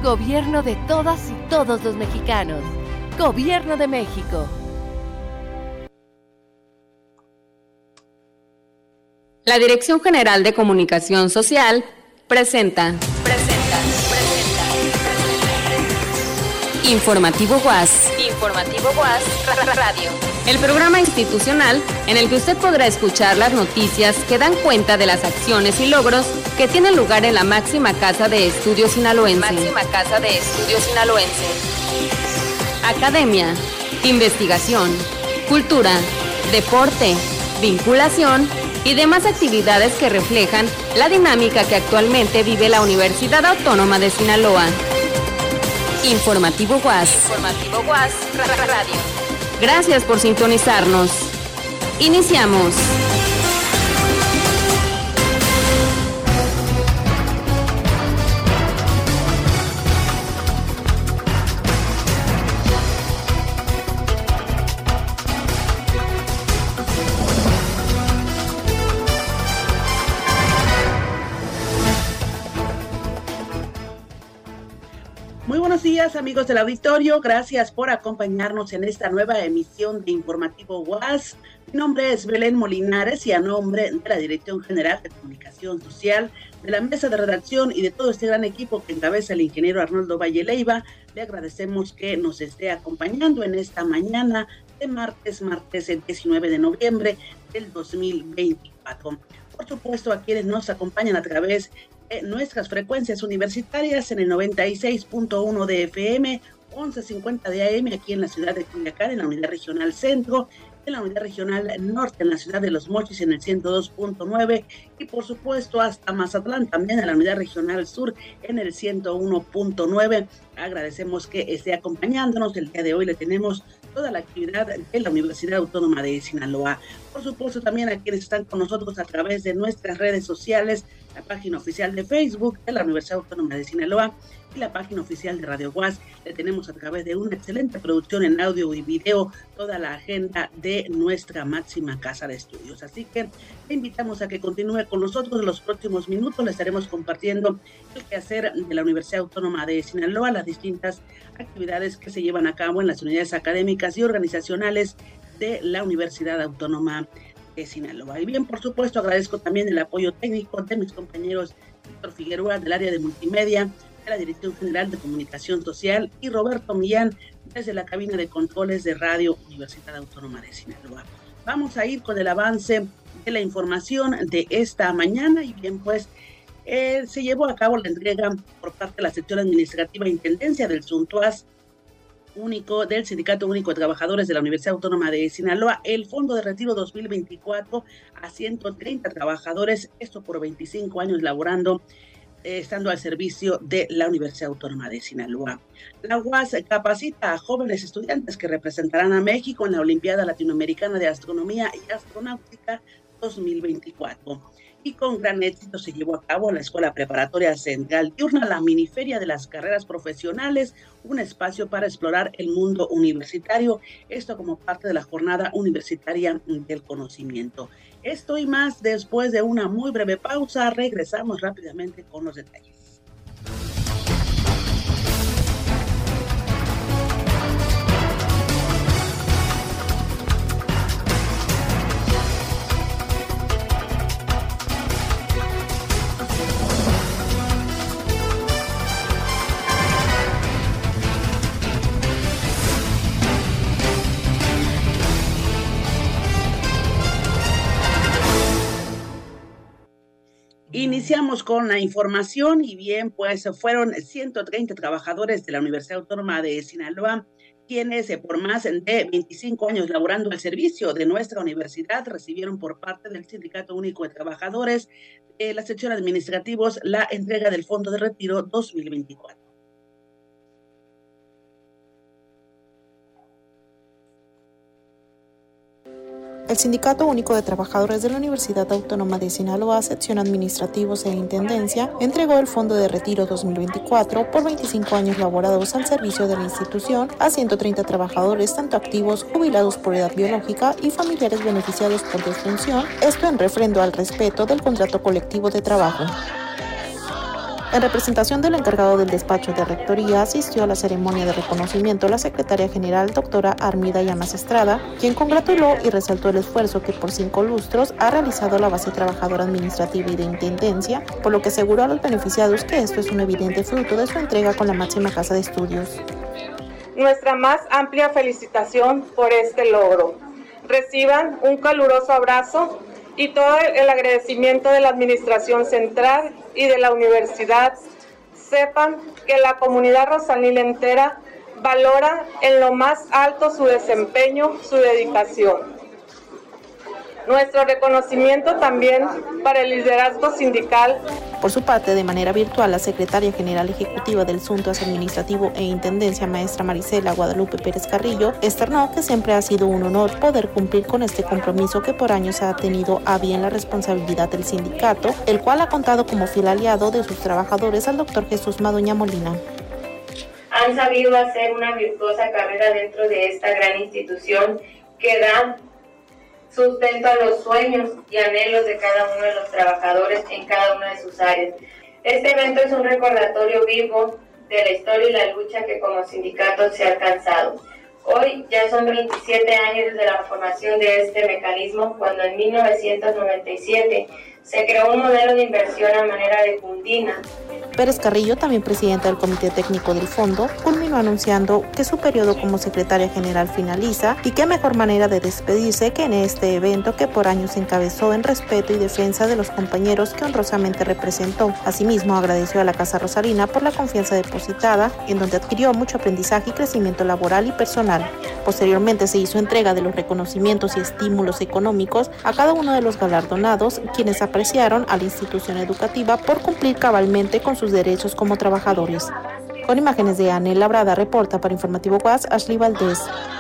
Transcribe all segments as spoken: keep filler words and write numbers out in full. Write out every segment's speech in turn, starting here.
Gobierno de todas y todos los mexicanos. Gobierno de México. La Dirección General de Comunicación Social presenta. Presenta. Presenta. Informativo U A S. Informativo U A S Radio. El programa institucional en el que usted podrá escuchar las noticias que dan cuenta de las acciones y logros que tienen lugar en la máxima casa de estudios sinaloense. Máxima casa de estudios sinaloense. Academia, investigación, cultura, deporte, vinculación y demás actividades que reflejan la dinámica que actualmente vive la Universidad Autónoma de Sinaloa. Informativo U A S. Informativo U A S Radio. Gracias por sintonizarnos. Iniciamos. Muy buenos días, amigos del auditorio. Gracias por acompañarnos en esta nueva emisión de Informativo U A S. Mi nombre es Belén Molinares y a nombre de la Dirección General de Comunicación Social, de la mesa de redacción y de todo este gran equipo que encabeza el ingeniero Arnoldo Valle Leiva, le agradecemos que nos esté acompañando en esta mañana de martes, martes el diecinueve de noviembre del dos mil veinticuatro. Por supuesto, a quienes nos acompañan a través de nuestras frecuencias universitarias en el noventa y seis punto uno de F M, once cincuenta de A M aquí en la ciudad de Culiacán, en la unidad regional centro, en la unidad regional norte, en la ciudad de Los Mochis, en el ciento dos punto nueve, y por supuesto hasta Mazatlán, también en la unidad regional sur, en el ciento uno punto nueve. Agradecemos que esté acompañándonos. El día de hoy le tenemos toda la actividad de la Universidad Autónoma de Sinaloa. Por supuesto, también a quienes están con nosotros a través de nuestras redes sociales, la página oficial de Facebook de la Universidad Autónoma de Sinaloa y la página oficial de Radio U A S. Le tenemos a través de una excelente producción en audio y video toda la agenda de nuestra máxima casa de estudios. Así que le invitamos a que continúe con nosotros. En los próximos minutos le estaremos compartiendo el quehacer de la Universidad Autónoma de Sinaloa, las distintas actividades que se llevan a cabo en las unidades académicas y organizacionales de la Universidad Autónoma de Sinaloa. Y bien, por supuesto, agradezco también el apoyo técnico de mis compañeros Víctor Figueroa del área de multimedia, de la Dirección General de Comunicación Social, y Roberto Millán desde la cabina de controles de Radio Universidad Autónoma de Sinaloa. Vamos a ir con el avance de la información de esta mañana. Y bien, pues eh, se llevó a cabo la entrega por parte de la sección administrativa e intendencia del SUNTUAS único del Sindicato Único de Trabajadores de la Universidad Autónoma de Sinaloa, el Fondo de Retiro dos mil veinticuatro a ciento treinta trabajadores, esto por veinticinco años laborando, eh, estando al servicio de la Universidad Autónoma de Sinaloa. La U A S capacita a jóvenes estudiantes que representarán a México en la Olimpiada Latinoamericana de Astronomía y Astronáutica dos mil veinticuatro. Y con gran éxito se llevó a cabo en la Escuela Preparatoria Central Diurna la miniferia de las carreras profesionales, un espacio para explorar el mundo universitario, esto como parte de la jornada universitaria del conocimiento. Esto y más después de una muy breve pausa. Regresamos rápidamente con los detalles. Iniciamos con la información y bien, pues fueron ciento treinta trabajadores de la Universidad Autónoma de Sinaloa quienes por más de veinticinco años laborando al servicio de nuestra universidad recibieron por parte del Sindicato Único de Trabajadores de la sección administrativos la entrega del Fondo de Retiro dos mil veinticuatro. El Sindicato Único de Trabajadores de la Universidad Autónoma de Sinaloa, sección administrativos e intendencia, entregó el Fondo de Retiro dos mil veinticuatro por veinticinco años laborados al servicio de la institución a ciento treinta trabajadores, tanto activos, jubilados por edad biológica y familiares beneficiados por defunción, esto en refrendo al respeto del contrato colectivo de trabajo. En representación del encargado del despacho de rectoría, asistió a la ceremonia de reconocimiento la secretaria general, doctora Armida Llamas Estrada, quien congratuló y resaltó el esfuerzo que por cinco lustros ha realizado la base trabajadora administrativa y de intendencia, por lo que aseguró a los beneficiados que esto es un evidente fruto de su entrega con la máxima casa de estudios. Nuestra más amplia felicitación por este logro. Reciban un caluroso abrazo y todo el agradecimiento de la Administración Central y de la Universidad. Sepan que la comunidad rosalina entera valora en lo más alto su desempeño, su dedicación. Nuestro reconocimiento también para el liderazgo sindical. Por su parte, de manera virtual, la secretaria general ejecutiva del Suntuas Administrativo e Intendencia, maestra Marisela Guadalupe Pérez Carrillo, externó que siempre ha sido un honor poder cumplir con este compromiso que por años ha tenido a bien la responsabilidad del sindicato, el cual ha contado como fiel aliado de sus trabajadores al doctor Jesús Madueña Molina. Han sabido hacer una virtuosa carrera dentro de esta gran institución que da sustento a los sueños y anhelos de cada uno de los trabajadores en cada una de sus áreas. Este evento es un recordatorio vivo de la historia y la lucha que como sindicato se ha alcanzado. Hoy ya son veintisiete años desde la formación de este mecanismo, cuando en mil novecientos noventa y siete se creó un modelo de inversión a manera de fundina. Pérez Carrillo, también presidenta del Comité Técnico del Fondo, culminó anunciando que su periodo como secretaria general finaliza y qué mejor manera de despedirse que en este evento que por años encabezó en respeto y defensa de los compañeros que honrosamente representó. Asimismo, agradeció a la Casa Rosalina por la confianza depositada, en donde adquirió mucho aprendizaje y crecimiento laboral y personal. Posteriormente se hizo entrega de los reconocimientos y estímulos económicos a cada uno de los galardonados, quienes apreciaron a la institución educativa por cumplir cabalmente con sus derechos como trabajadores. Con imágenes de Anel Labrada, reporta para Informativo U A S, Ashley Valdés.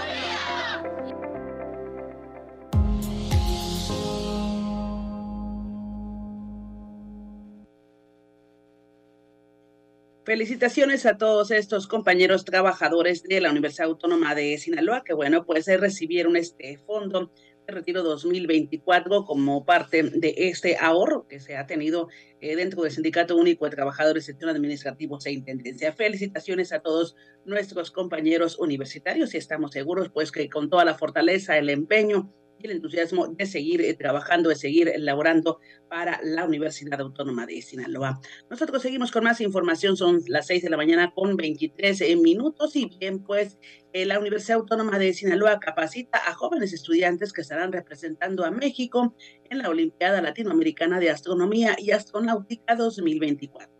Felicitaciones a todos estos compañeros trabajadores de la Universidad Autónoma de Sinaloa, que bueno, pues recibieron este fondo de retiro dos mil veinticuatro como parte de este ahorro que se ha tenido eh, dentro del Sindicato Único de Trabajadores, Sección Administrativos e Intendencia. Felicitaciones a todos nuestros compañeros universitarios y estamos seguros pues que con toda la fortaleza, el empeño y el entusiasmo de seguir eh, trabajando, de seguir elaborando para la Universidad Autónoma de Sinaloa. Nosotros seguimos con más información, son las seis de la mañana con veintitrés eh, minutos y bien pues eh, la Universidad Autónoma de Sinaloa capacita a jóvenes estudiantes que estarán representando a México en la Olimpiada Latinoamericana de Astronomía y Astronáutica dos mil veinticuatro.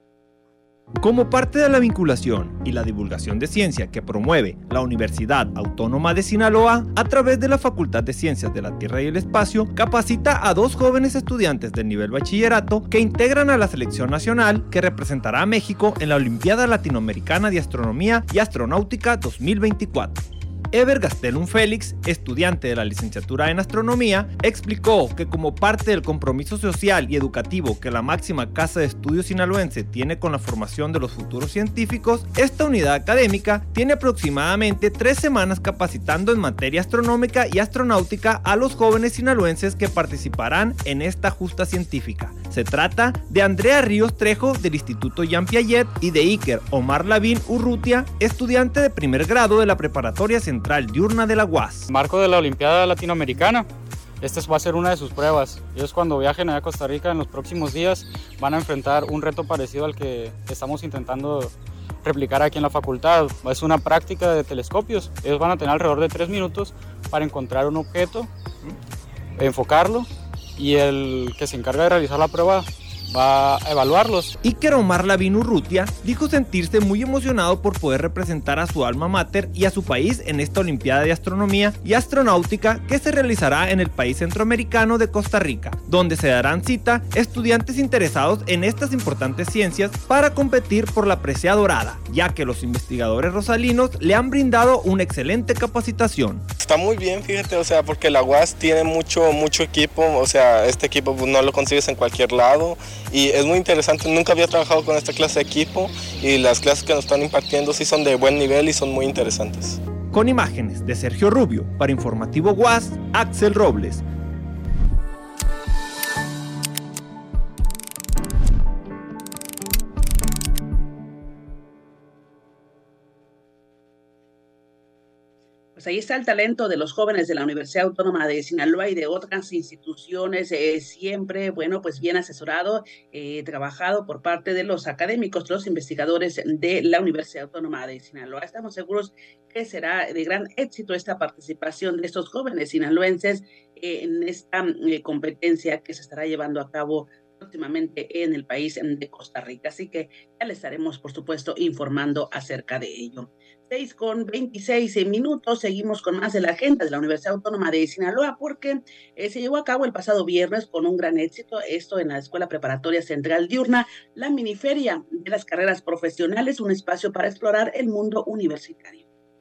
Como parte de la vinculación y la divulgación de ciencia que promueve la Universidad Autónoma de Sinaloa, a través de la Facultad de Ciencias de la Tierra y el Espacio, capacita a dos jóvenes estudiantes del nivel bachillerato que integran a la selección nacional que representará a México en la Olimpiada Latinoamericana de Astronomía y Astronáutica dos mil veinticuatro. Ever Gastelum Félix, estudiante de la licenciatura en Astronomía, explicó que como parte del compromiso social y educativo que la máxima casa de estudios sinaloense tiene con la formación de los futuros científicos, esta unidad académica tiene aproximadamente tres semanas capacitando en materia astronómica y astronáutica a los jóvenes sinaloenses que participarán en esta justa científica. Se trata de Andrea Ríos Trejo del Instituto Jean Piaget y de Iker Omar Lavín Urrutia, estudiante de primer grado de la Preparatoria Central Diurna de la U A S. Marco de la Olimpiada Latinoamericana, esta va a ser una de sus pruebas. Ellos cuando viajen a Costa Rica en los próximos días van a enfrentar un reto parecido al que estamos intentando replicar aquí en la facultad. Es una práctica de telescopios. Ellos van a tener alrededor de tres minutos para encontrar un objeto, enfocarlo y el que se encarga de realizar la prueba va a evaluarlos. Iker Omar Lavín Urrutia dijo sentirse muy emocionado por poder representar a su alma mater y a su país en esta Olimpiada de Astronomía y Astronáutica que se realizará en el país centroamericano de Costa Rica, donde se darán cita estudiantes interesados en estas importantes ciencias para competir por la presea dorada, ya que los investigadores rosalinos le han brindado una excelente capacitación. Está muy bien, fíjate, o sea, porque la U A S tiene mucho, mucho equipo, o sea, este equipo no lo consigues en cualquier lado y es muy interesante. Nunca había trabajado con esta clase de equipo y las clases que nos están impartiendo sí son de buen nivel y son muy interesantes. Con imágenes de Sergio Rubio, para Informativo U A S, Axel Robles. Pues ahí está el talento de los jóvenes de la Universidad Autónoma de Sinaloa y de otras instituciones, eh, siempre, bueno, pues bien asesorado, eh, trabajado por parte de los académicos, los investigadores de la Universidad Autónoma de Sinaloa. Estamos seguros que será de gran éxito esta participación de estos jóvenes sinaloenses eh, en esta eh, competencia que se estará llevando a cabo próximamente en el país de Costa Rica. Así que ya les estaremos, por supuesto, informando acerca de ello. seis con veintiséis minutos, seguimos con más de la agenda de la Universidad Autónoma de Sinaloa, porque eh, se llevó a cabo el pasado viernes con un gran éxito, esto en la Escuela Preparatoria Central Diurna, la miniferia de las carreras profesionales, un espacio para explorar el mundo universitario.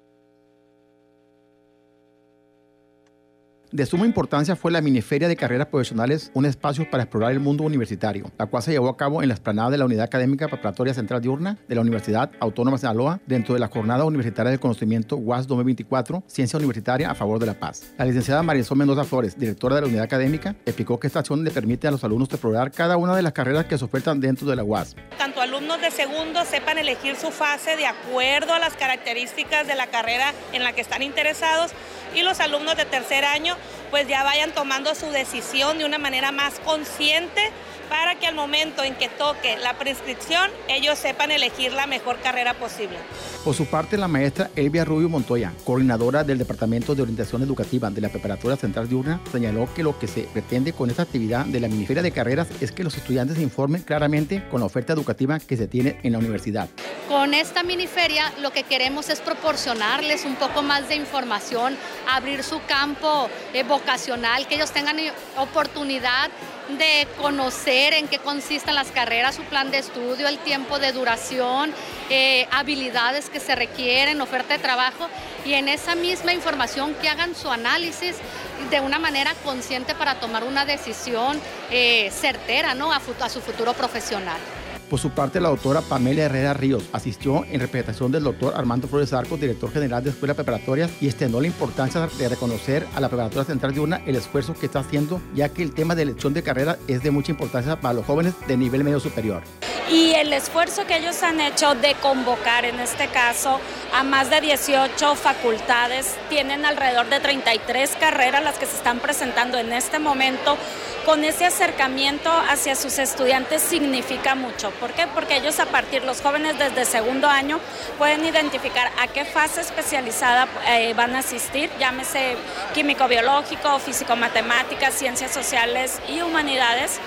De suma importancia fue la miniferia de carreras profesionales, un espacio para explorar el mundo universitario, la cual se llevó a cabo en la explanada de la Unidad Académica Preparatoria Central Diurna de la Universidad Autónoma de Sinaloa, dentro de la Jornada Universitaria del Conocimiento U A S dos mil veinticuatro, Ciencia Universitaria a Favor de la Paz. La licenciada Marisol Mendoza Flores, directora de la Unidad Académica, explicó que esta acción le permite a los alumnos explorar cada una de las carreras que se ofertan dentro de la U A S. Tanto alumnos de segundo sepan elegir su fase de acuerdo a las características de la carrera en la que están interesados, y los alumnos de tercer año pues ya vayan tomando su decisión de una manera más consciente, para que al momento en que toque la prescripción ellos sepan elegir la mejor carrera posible. Por su parte, la maestra Elvia Rubio Montoya, coordinadora del Departamento de Orientación Educativa de la Preparatoria Central Diurna, señaló que lo que se pretende con esta actividad de la miniferia de carreras es que los estudiantes se informen claramente con la oferta educativa que se tiene en la universidad. Con esta miniferia lo que queremos es proporcionarles un poco más de información, abrir su campo eh, vocacional, que ellos tengan oportunidad de conocer en qué consisten las carreras, su plan de estudio, el tiempo de duración, eh, habilidades que se requieren, oferta de trabajo, y en esa misma información que hagan su análisis de una manera consciente para tomar una decisión eh, certera, ¿no?, a, a su futuro profesional. Por su parte, la doctora Pamela Herrera Ríos asistió en representación del doctor Armando Flores Arcos, director general de Escuelas Preparatorias, y extendió la importancia de reconocer a la Preparatoria Central Diurna el esfuerzo que está haciendo, ya que el tema de elección de carrera es de mucha importancia para los jóvenes de nivel medio superior. Y el esfuerzo que ellos han hecho de convocar, en este caso, a más de dieciocho facultades, tienen alrededor de treinta y tres carreras las que se están presentando en este momento. Con ese acercamiento hacia sus estudiantes significa mucho. ¿Por qué? Porque ellos, a partir, los jóvenes desde segundo año, pueden identificar a qué fase especializada eh, van a asistir, llámese químico-biológico, físico-matemáticas, ciencias sociales y humanidades.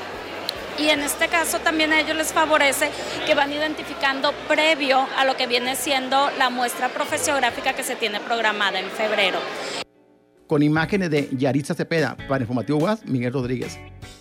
Y en este caso también a ellos les favorece que van identificando previo a lo que viene siendo la muestra profesiográfica que se tiene programada en febrero. Con imágenes de Yaritza Cepeda, para Informativo U A S, Miguel Rodríguez.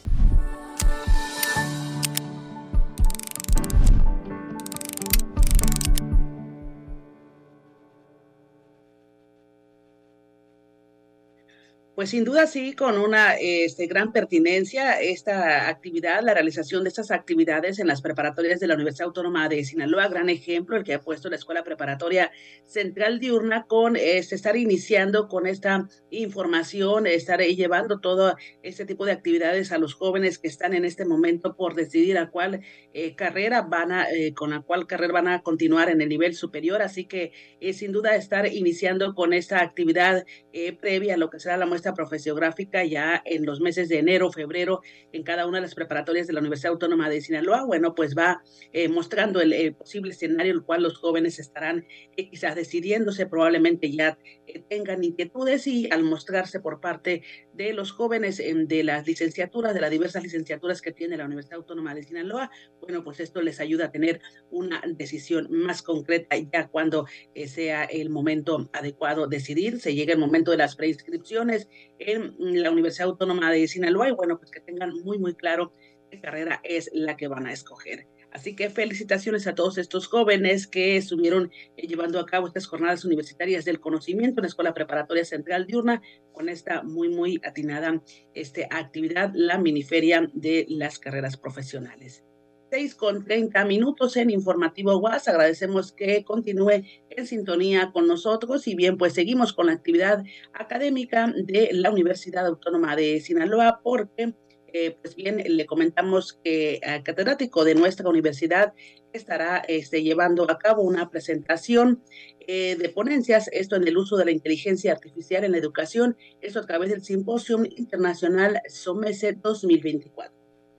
Pues sin duda sí, con una este, gran pertinencia esta actividad, la realización de estas actividades en las preparatorias de la Universidad Autónoma de Sinaloa, gran ejemplo el que ha puesto la Escuela Preparatoria Central Diurna con este, estar iniciando con esta información, estar llevando todo este tipo de actividades a los jóvenes que están en este momento por decidir a cuál eh, carrera van a, eh, con la cual carrera van a continuar en el nivel superior, así que eh, sin duda estar iniciando con esta actividad eh, previa a lo que será la muestra profesiográfica ya en los meses de enero, febrero, en cada una de las preparatorias de la Universidad Autónoma de Sinaloa, bueno, pues va eh, mostrando el, el posible escenario en el cual los jóvenes estarán eh, quizás decidiéndose, probablemente ya eh, tengan inquietudes, y al mostrarse por parte de los jóvenes eh, de las licenciaturas, de las diversas licenciaturas que tiene la Universidad Autónoma de Sinaloa, bueno, pues esto les ayuda a tener una decisión más concreta ya cuando eh, sea el momento adecuado decidir, se llega el momento de las preinscripciones en la Universidad Autónoma de Sinaloa, y bueno, pues que tengan muy, muy claro qué carrera es la que van a escoger. Así que felicitaciones a todos estos jóvenes que estuvieron eh, llevando a cabo estas jornadas universitarias del conocimiento en la Escuela Preparatoria Central Diurna, con esta muy, muy atinada este, actividad, la miniferia de las carreras profesionales. seis con treinta minutos en Informativo U A S. Agradecemos que continúe en sintonía con nosotros, y bien, pues seguimos con la actividad académica de la Universidad Autónoma de Sinaloa, porque Eh, pues bien, le comentamos que el catedrático de nuestra universidad estará este, llevando a cabo una presentación eh, de ponencias, esto en el uso de la inteligencia artificial en la educación, esto a través del Simposio Internacional SOMESE dos mil veinticuatro.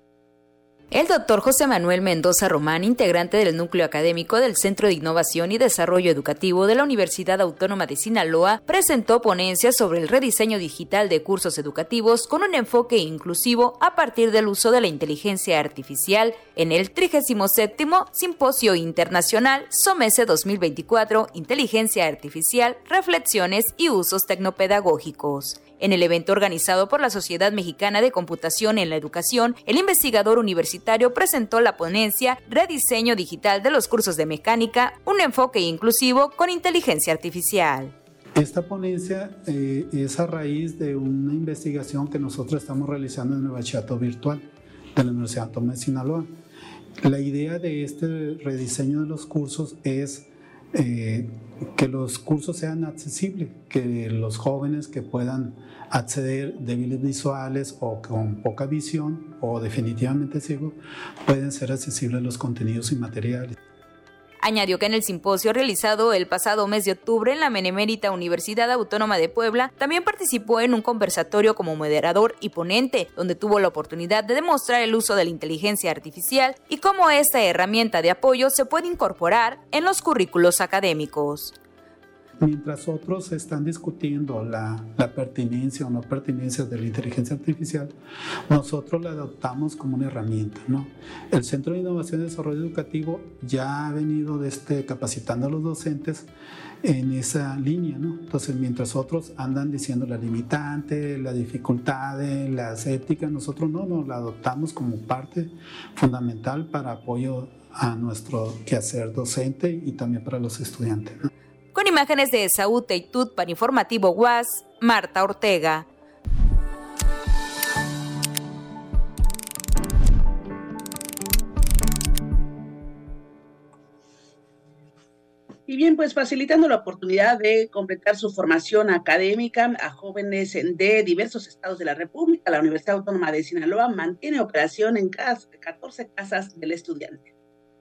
El doctor José Manuel Mendoza Román, integrante del núcleo académico del Centro de Innovación y Desarrollo Educativo de la Universidad Autónoma de Sinaloa, presentó ponencias sobre el rediseño digital de cursos educativos con un enfoque inclusivo a partir del uso de la inteligencia artificial en el trigésimo séptimo Simposio Internacional SOMESE dos mil veinticuatro, Inteligencia Artificial, Reflexiones y Usos Tecnopedagógicos. En el evento organizado por la Sociedad Mexicana de Computación en la Educación, el investigador universitario presentó la ponencia Rediseño Digital de los Cursos de Mecánica, un enfoque inclusivo con inteligencia artificial. Esta ponencia eh, es a raíz de una investigación que nosotros estamos realizando en el bachillerato virtual de la Universidad Autónoma de Sinaloa. La idea de este rediseño de los cursos es Eh, que los cursos sean accesibles, que los jóvenes que puedan acceder débiles visuales o con poca visión o definitivamente ciegos pueden ser accesibles los contenidos y materiales. Añadió que en el simposio realizado el pasado mes de octubre en la Benemérita Universidad Autónoma de Puebla, también participó en un conversatorio como moderador y ponente, donde tuvo la oportunidad de demostrar el uso de la inteligencia artificial y cómo esta herramienta de apoyo se puede incorporar en los currículos académicos. Mientras otros están discutiendo la, la pertinencia o no pertinencia de la inteligencia artificial, nosotros la adoptamos como una herramienta, ¿no? El Centro de Innovación y Desarrollo Educativo ya ha venido este, capacitando a los docentes en esa línea, ¿no? Entonces, mientras otros andan diciendo la limitante, la dificultad, las éticas, nosotros no, nos la adoptamos como parte fundamental para apoyo a nuestro quehacer docente y también para los estudiantes, ¿no? Con imágenes de Esaú Teitut para Informativo U A S, Marta Ortega. Y bien, pues facilitando la oportunidad de completar su formación académica a jóvenes de diversos estados de la República, la Universidad Autónoma de Sinaloa mantiene operación en catorce casas del estudiante.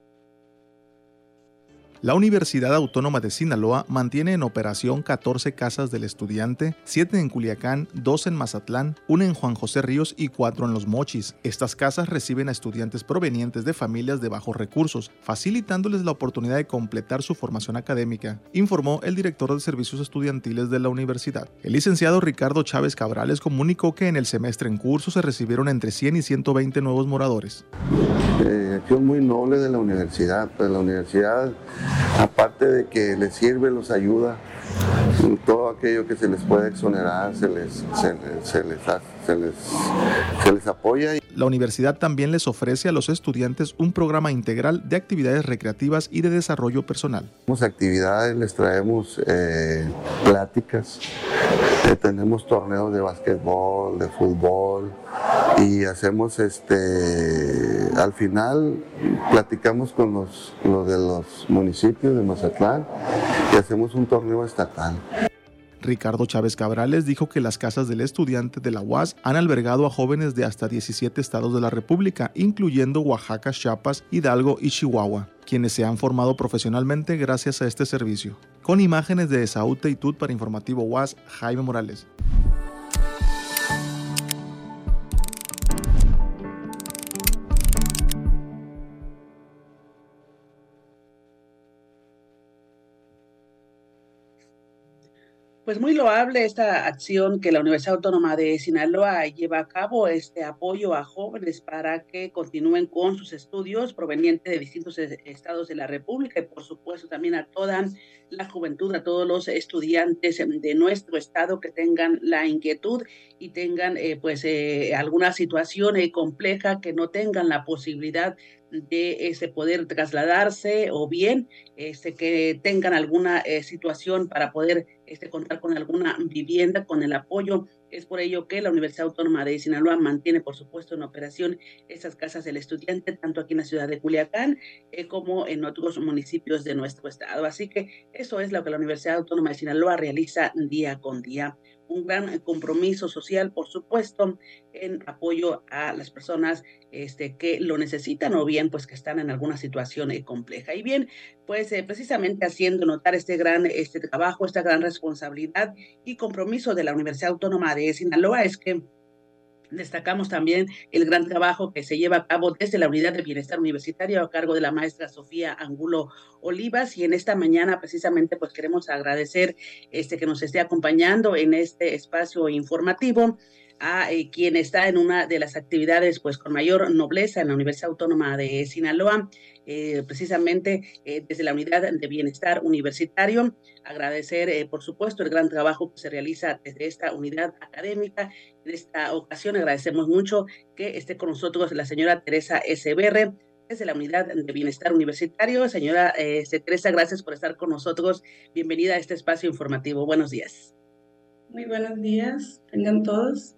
La Universidad Autónoma de Sinaloa mantiene en operación catorce casas del estudiante, siete en Culiacán, dos en Mazatlán, una en Juan José Ríos y cuatro en Los Mochis. Estas casas reciben a estudiantes provenientes de familias de bajos recursos, facilitándoles la oportunidad de completar su formación académica, informó el director de Servicios Estudiantiles de la universidad. El licenciado Ricardo Chávez Cabrales comunicó que en el semestre en curso se recibieron entre cien y ciento veinte nuevos moradores. Eh, acción muy noble de la universidad, pues la universidad, aparte de que les sirve, los ayuda, todo aquello que se les puede exonerar, se les, se les, se les, se les, se les apoya. La universidad también les ofrece a los estudiantes un programa integral de actividades recreativas y de desarrollo personal. Tenemos actividades, les traemos eh, pláticas, eh, tenemos torneos de básquetbol, de fútbol y hacemos este, al final platicamos con los, los de los municipios de Mazatlán y hacemos un torneo estatal. Ricardo Chávez Cabrales dijo que las casas del estudiante de la U A S han albergado a jóvenes de hasta diecisiete estados de la República, incluyendo Oaxaca, Chiapas, Hidalgo y Chihuahua, quienes se han formado profesionalmente gracias a este servicio. Con imágenes de Esaú Teitut para Informativo U A S, Jaime Morales. Pues muy loable esta acción que la Universidad Autónoma de Sinaloa lleva a cabo, este apoyo a jóvenes para que continúen con sus estudios provenientes de distintos estados de la República y por supuesto también a toda la juventud, a todos los estudiantes de nuestro estado que tengan la inquietud y tengan eh, pues eh, alguna situación eh, compleja, que no tengan la posibilidad de este, poder trasladarse o bien este, que tengan alguna eh, situación para poder este, contar con alguna vivienda, con el apoyo. Es por ello que la Universidad Autónoma de Sinaloa mantiene, por supuesto, en operación estas casas del estudiante, tanto aquí en la ciudad de Culiacán eh, como en otros municipios de nuestro estado. Así que eso es lo que la Universidad Autónoma de Sinaloa realiza día con día. un gran compromiso social, por supuesto, en apoyo a las personas este, que lo necesitan o bien pues que están en alguna situación eh, compleja. Y bien, pues eh, precisamente haciendo notar este gran este trabajo, esta gran responsabilidad y compromiso de la Universidad Autónoma de Sinaloa es que destacamos también el gran trabajo que se lleva a cabo desde la Unidad de Bienestar Universitario a cargo de la maestra Sofía Angulo Olivas, y en esta mañana precisamente pues queremos agradecer este que nos esté acompañando en este espacio informativo a eh, quien está en una de las actividades pues con mayor nobleza en la Universidad Autónoma de Sinaloa, eh, precisamente eh, desde la Unidad de Bienestar Universitario. Agradecer, eh, por supuesto, el gran trabajo que se realiza desde esta unidad académica. En esta ocasión agradecemos mucho que esté con nosotros la señora Teresa Echeverri, desde la Unidad de Bienestar Universitario. Señora eh, Teresa, gracias por estar con nosotros. Bienvenida a este espacio informativo. Buenos días. Muy buenos días, tengan todos.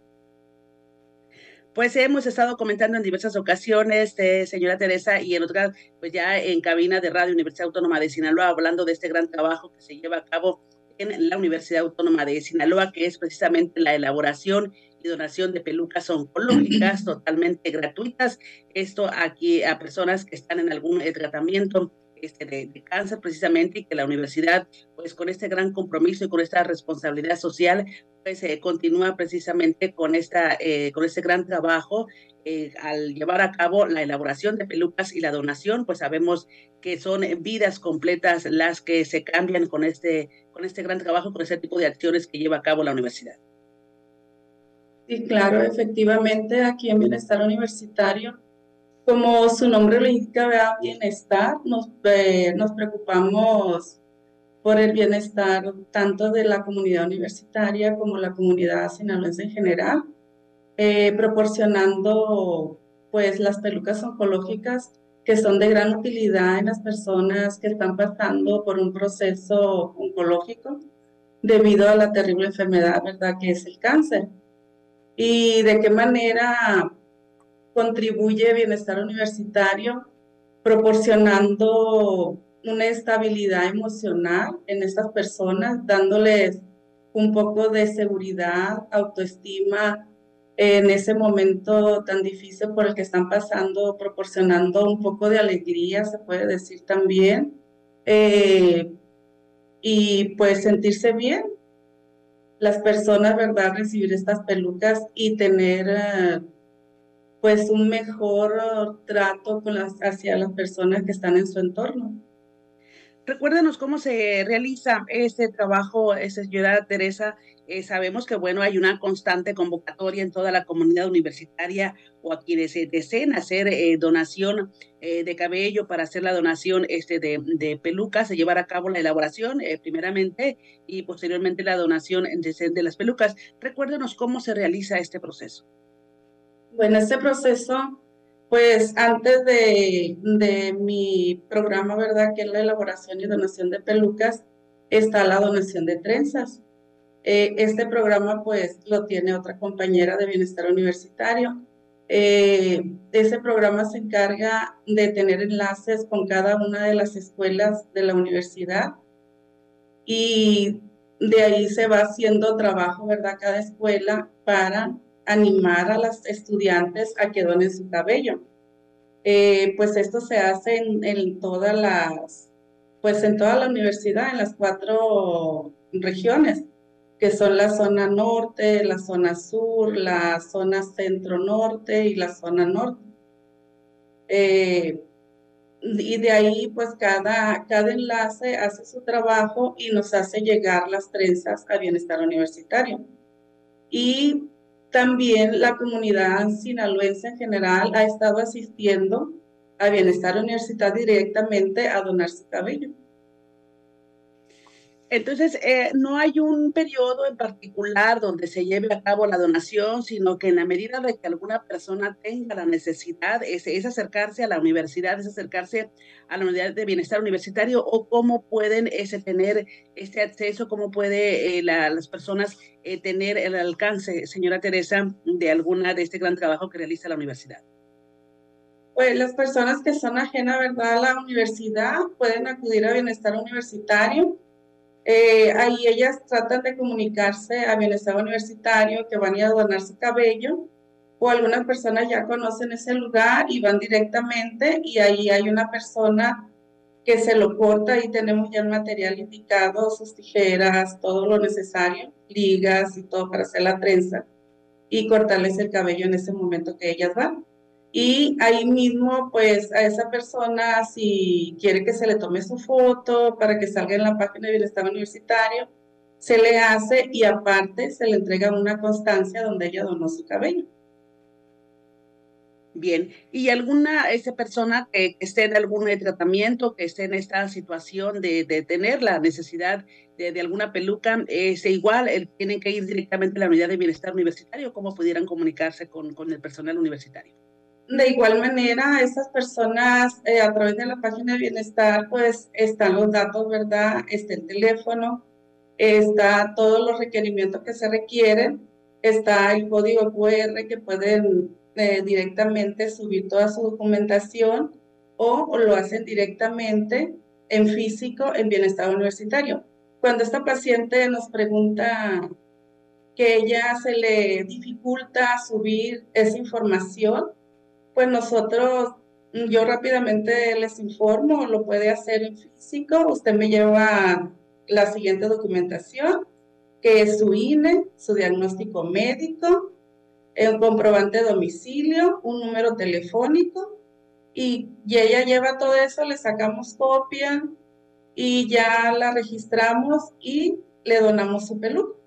Pues hemos estado comentando en diversas ocasiones, eh, señora Teresa, y en otras, pues ya en cabina de Radio Universidad Autónoma de Sinaloa, hablando de este gran trabajo que se lleva a cabo en la Universidad Autónoma de Sinaloa, que es precisamente la elaboración y donación de pelucas oncológicas totalmente gratuitas. Esto aquí a personas que están en algún eh, tratamiento este, de, de cáncer precisamente, y que la universidad, pues con este gran compromiso y con esta responsabilidad social, pues eh, continúa precisamente con, esta, eh, con este gran trabajo eh, al llevar a cabo la elaboración de pelucas y la donación. Pues sabemos que son vidas completas las que se cambian con este, con este gran trabajo, con este tipo de acciones que lleva a cabo la universidad. Sí, claro, efectivamente, aquí en Bienestar Universitario, como su nombre lo indica, ¿verdad? Bienestar, nos, eh, nos preocupamos por el bienestar tanto de la comunidad universitaria como la comunidad sinaloense en general, eh, proporcionando pues las pelucas oncológicas que son de gran utilidad en las personas que están pasando por un proceso oncológico debido a la terrible enfermedad, ¿verdad?, que es el cáncer. Y de qué manera contribuye Bienestar Universitario proporcionando una estabilidad emocional en estas personas, dándoles un poco de seguridad, autoestima en ese momento tan difícil por el que están pasando, proporcionando un poco de alegría, se puede decir también, eh, y pues sentirse bien. Las personas, ¿verdad?, recibir estas pelucas y tener uh, pues un mejor uh, trato con las, hacia las personas que están en su entorno. Recuérdenos cómo se realiza este trabajo, señora Teresa. Eh, sabemos que, bueno, hay una constante convocatoria en toda la comunidad universitaria o a quienes eh, deseen hacer eh, donación eh, de cabello para hacer la donación este, de, de pelucas, de llevar a cabo la elaboración eh, primeramente y posteriormente la donación de, de las pelucas. Recuérdenos cómo se realiza este proceso. Bueno, este proceso, pues antes de, de mi programa, ¿verdad?, que es la elaboración y donación de pelucas, está la donación de trenzas. Eh, este programa, pues, lo tiene otra compañera de Bienestar Universitario. Eh, ese programa se encarga de tener enlaces con cada una de las escuelas de la universidad y de ahí se va haciendo trabajo, ¿verdad?, cada escuela para animar a las estudiantes a que donen su cabello. Eh, pues esto se hace en, en todas las, pues en toda la universidad, en las cuatro regiones, que son la zona norte, la zona sur, la zona centro-norte y la zona norte. Eh, y de ahí, pues cada, cada enlace hace su trabajo y nos hace llegar las trenzas a Bienestar Universitario. Y también la comunidad sinaloense en general ha estado asistiendo a Bienestar Universitario directamente a donar su cabello. Entonces, eh, no hay un periodo en particular donde se lleve a cabo la donación, sino que en la medida de que alguna persona tenga la necesidad, es, es acercarse a la universidad, es acercarse a la unidad de bienestar universitario, o cómo pueden ese, tener este acceso, cómo puede eh, la, las personas eh, tener el alcance, señora Teresa, de alguna de este gran trabajo que realiza la universidad. Pues las personas que son ajenas, ¿verdad?, a la universidad pueden acudir a Bienestar Universitario. Eh, ahí ellas tratan de comunicarse a Bienestar Universitario, que van a ir a donar su cabello, o algunas personas ya conocen ese lugar y van directamente, y ahí hay una persona que se lo corta. Ahí tenemos ya el material indicado, sus tijeras, todo lo necesario, ligas y todo para hacer la trenza y cortarles el cabello en ese momento que ellas van. Y ahí mismo, pues, a esa persona, si quiere que se le tome su foto para que salga en la página de Bienestar Universitario, se le hace, y aparte se le entrega una constancia donde ella donó su cabello. Bien, ¿y alguna esa persona que, que esté en algún tratamiento, que esté en esta situación de, de tener la necesidad de, de alguna peluca, es igual, eh, tienen que ir directamente a la unidad de bienestar universitario? ¿Cómo pudieran comunicarse con, con el personal universitario? De igual manera, esas personas eh, a través de la página de bienestar, pues están los datos, ¿verdad? Está el teléfono, está todos los requerimientos que se requieren, está el código cu erre que pueden eh, directamente subir toda su documentación, o, o lo hacen directamente en físico en Bienestar Universitario. Cuando esta paciente nos pregunta que ella se le dificulta subir esa información, pues nosotros, yo rápidamente les informo, lo puede hacer en físico. Usted me lleva la siguiente documentación, que es su I N E, su diagnóstico médico, el comprobante de domicilio, un número telefónico, y, y ella lleva todo eso, le sacamos copia y ya la registramos y le donamos su peluca.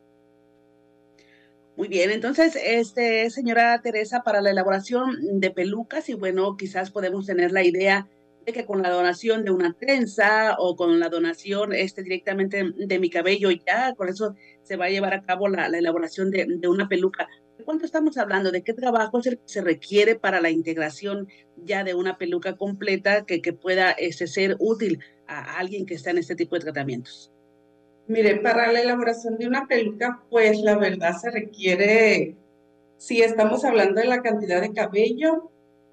Muy bien, entonces, este, señora Teresa, para la elaboración de pelucas, y bueno, quizás podemos tener la idea de que con la donación de una trenza o con la donación este, directamente de mi cabello, ya con eso se va a llevar a cabo la, la elaboración de, de una peluca. ¿De cuánto estamos hablando? ¿De qué trabajo es el que se requiere para la integración ya de una peluca completa que, que pueda este, ser útil a alguien que está en este tipo de tratamientos? Mire, para la elaboración de una peluca, pues la verdad se requiere, si estamos hablando de la cantidad de cabello,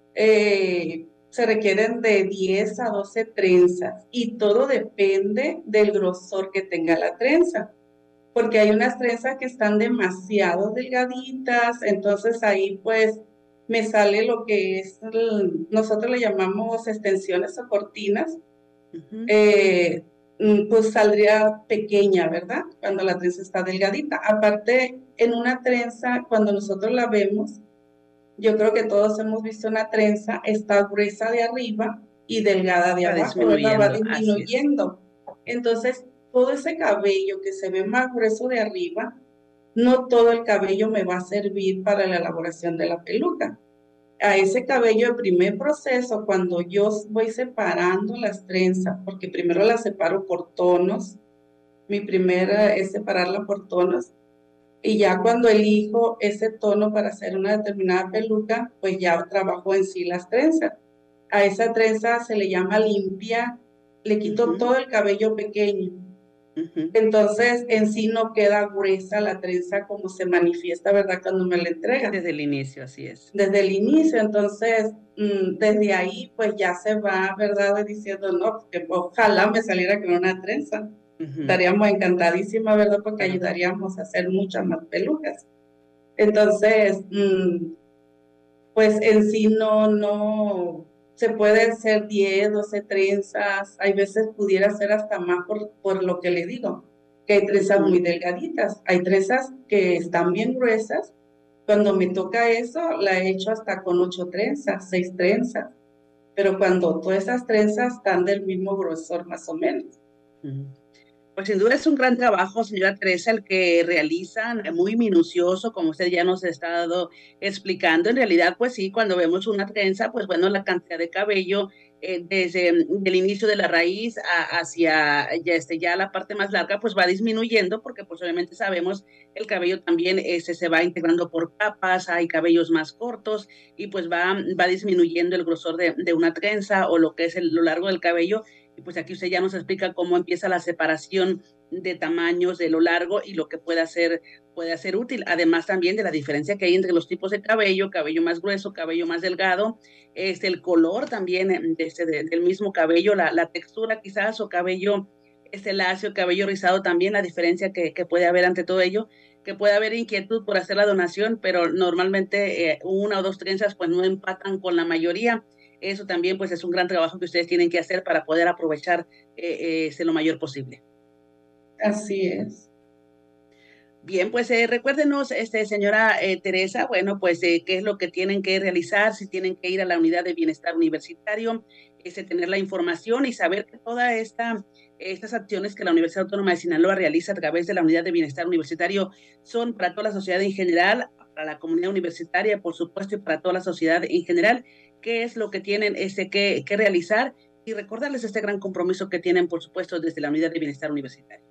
eh, se requieren de diez a doce trenzas, y todo depende del grosor que tenga la trenza, porque hay unas trenzas que están demasiado delgaditas, entonces ahí pues me sale lo que es, el, nosotros le llamamos extensiones o cortinas. Uh-huh. eh, pues saldría pequeña, ¿verdad? Cuando la trenza está delgadita. Aparte, en una trenza, cuando nosotros la vemos, yo creo que todos hemos visto una trenza, está gruesa de arriba y delgada de va abajo, disminuyendo, ¿verdad? Va disminuyendo. Entonces, todo ese cabello que se ve más grueso de arriba, no todo el cabello me va a servir para la elaboración de la peluca. A ese cabello, el primer proceso, cuando yo voy separando las trenzas, porque primero las separo por tonos, mi primera es separarla por tonos, y ya cuando elijo ese tono para hacer una determinada peluca, pues ya trabajo en sí las trenzas. A esa trenza se le llama limpia, le quito uh-huh. todo el cabello pequeño. Uh-huh. Entonces, en sí no queda gruesa la trenza como se manifiesta, ¿verdad? Cuando me la entregan. Desde el inicio, así es. Desde el inicio, entonces, mmm, desde ahí, pues ya se va, ¿verdad? Diciendo, no, que ojalá me saliera con una trenza. Uh-huh. Estaríamos encantadísimas, ¿verdad? Porque uh-huh. ayudaríamos a hacer muchas más pelucas. Entonces, mmm, pues en sí no, no... se puede hacer diez, doce trenzas, hay veces pudiera ser hasta más por, por lo que le digo, que hay trenzas muy delgaditas, hay trenzas que están bien gruesas. Cuando me toca eso, la he hecho hasta con ocho trenzas, seis trenzas, pero cuando todas esas trenzas están del mismo grosor más o menos. Pues sin duda es un gran trabajo, señora Teresa, el que realizan, muy minucioso, como usted ya nos ha estado explicando. En realidad, pues sí, cuando vemos una trenza, pues bueno, la cantidad de cabello eh, desde el inicio de la raíz a, hacia ya, este, ya la parte más larga, pues va disminuyendo, porque pues obviamente sabemos el cabello también ese, se va integrando por capas, hay cabellos más cortos, y pues va, va disminuyendo el grosor de, de una trenza o lo que es el, lo largo del cabello. Y pues aquí usted ya nos explica cómo empieza la separación de tamaños de lo largo y lo que puede hacer, puede hacer útil. Además también de la diferencia que hay entre los tipos de cabello, cabello más grueso, cabello más delgado, este, el color también de este, de, del mismo cabello, la, la textura quizás, o cabello este lacio, cabello rizado también, la diferencia que, que puede haber ante todo ello, que puede haber inquietud por hacer la donación, pero normalmente eh, una o dos trenzas pues no empatan con la mayoría. Eso también pues es un gran trabajo que ustedes tienen que hacer para poder aprovechar eh, eh, lo mayor posible. Así es. Bien, pues eh, recuérdenos, este, señora eh, Teresa, bueno, pues eh, qué es lo que tienen que realizar, si tienen que ir a la unidad de bienestar universitario, este, tener la información y saber que todas esta, estas acciones que la Universidad Autónoma de Sinaloa realiza a través de la unidad de bienestar universitario son para toda la sociedad en general, para la comunidad universitaria, por supuesto, y para toda la sociedad en general, qué es lo que tienen este, que, que realizar y recordarles este gran compromiso que tienen, por supuesto, desde la unidad de bienestar universitario.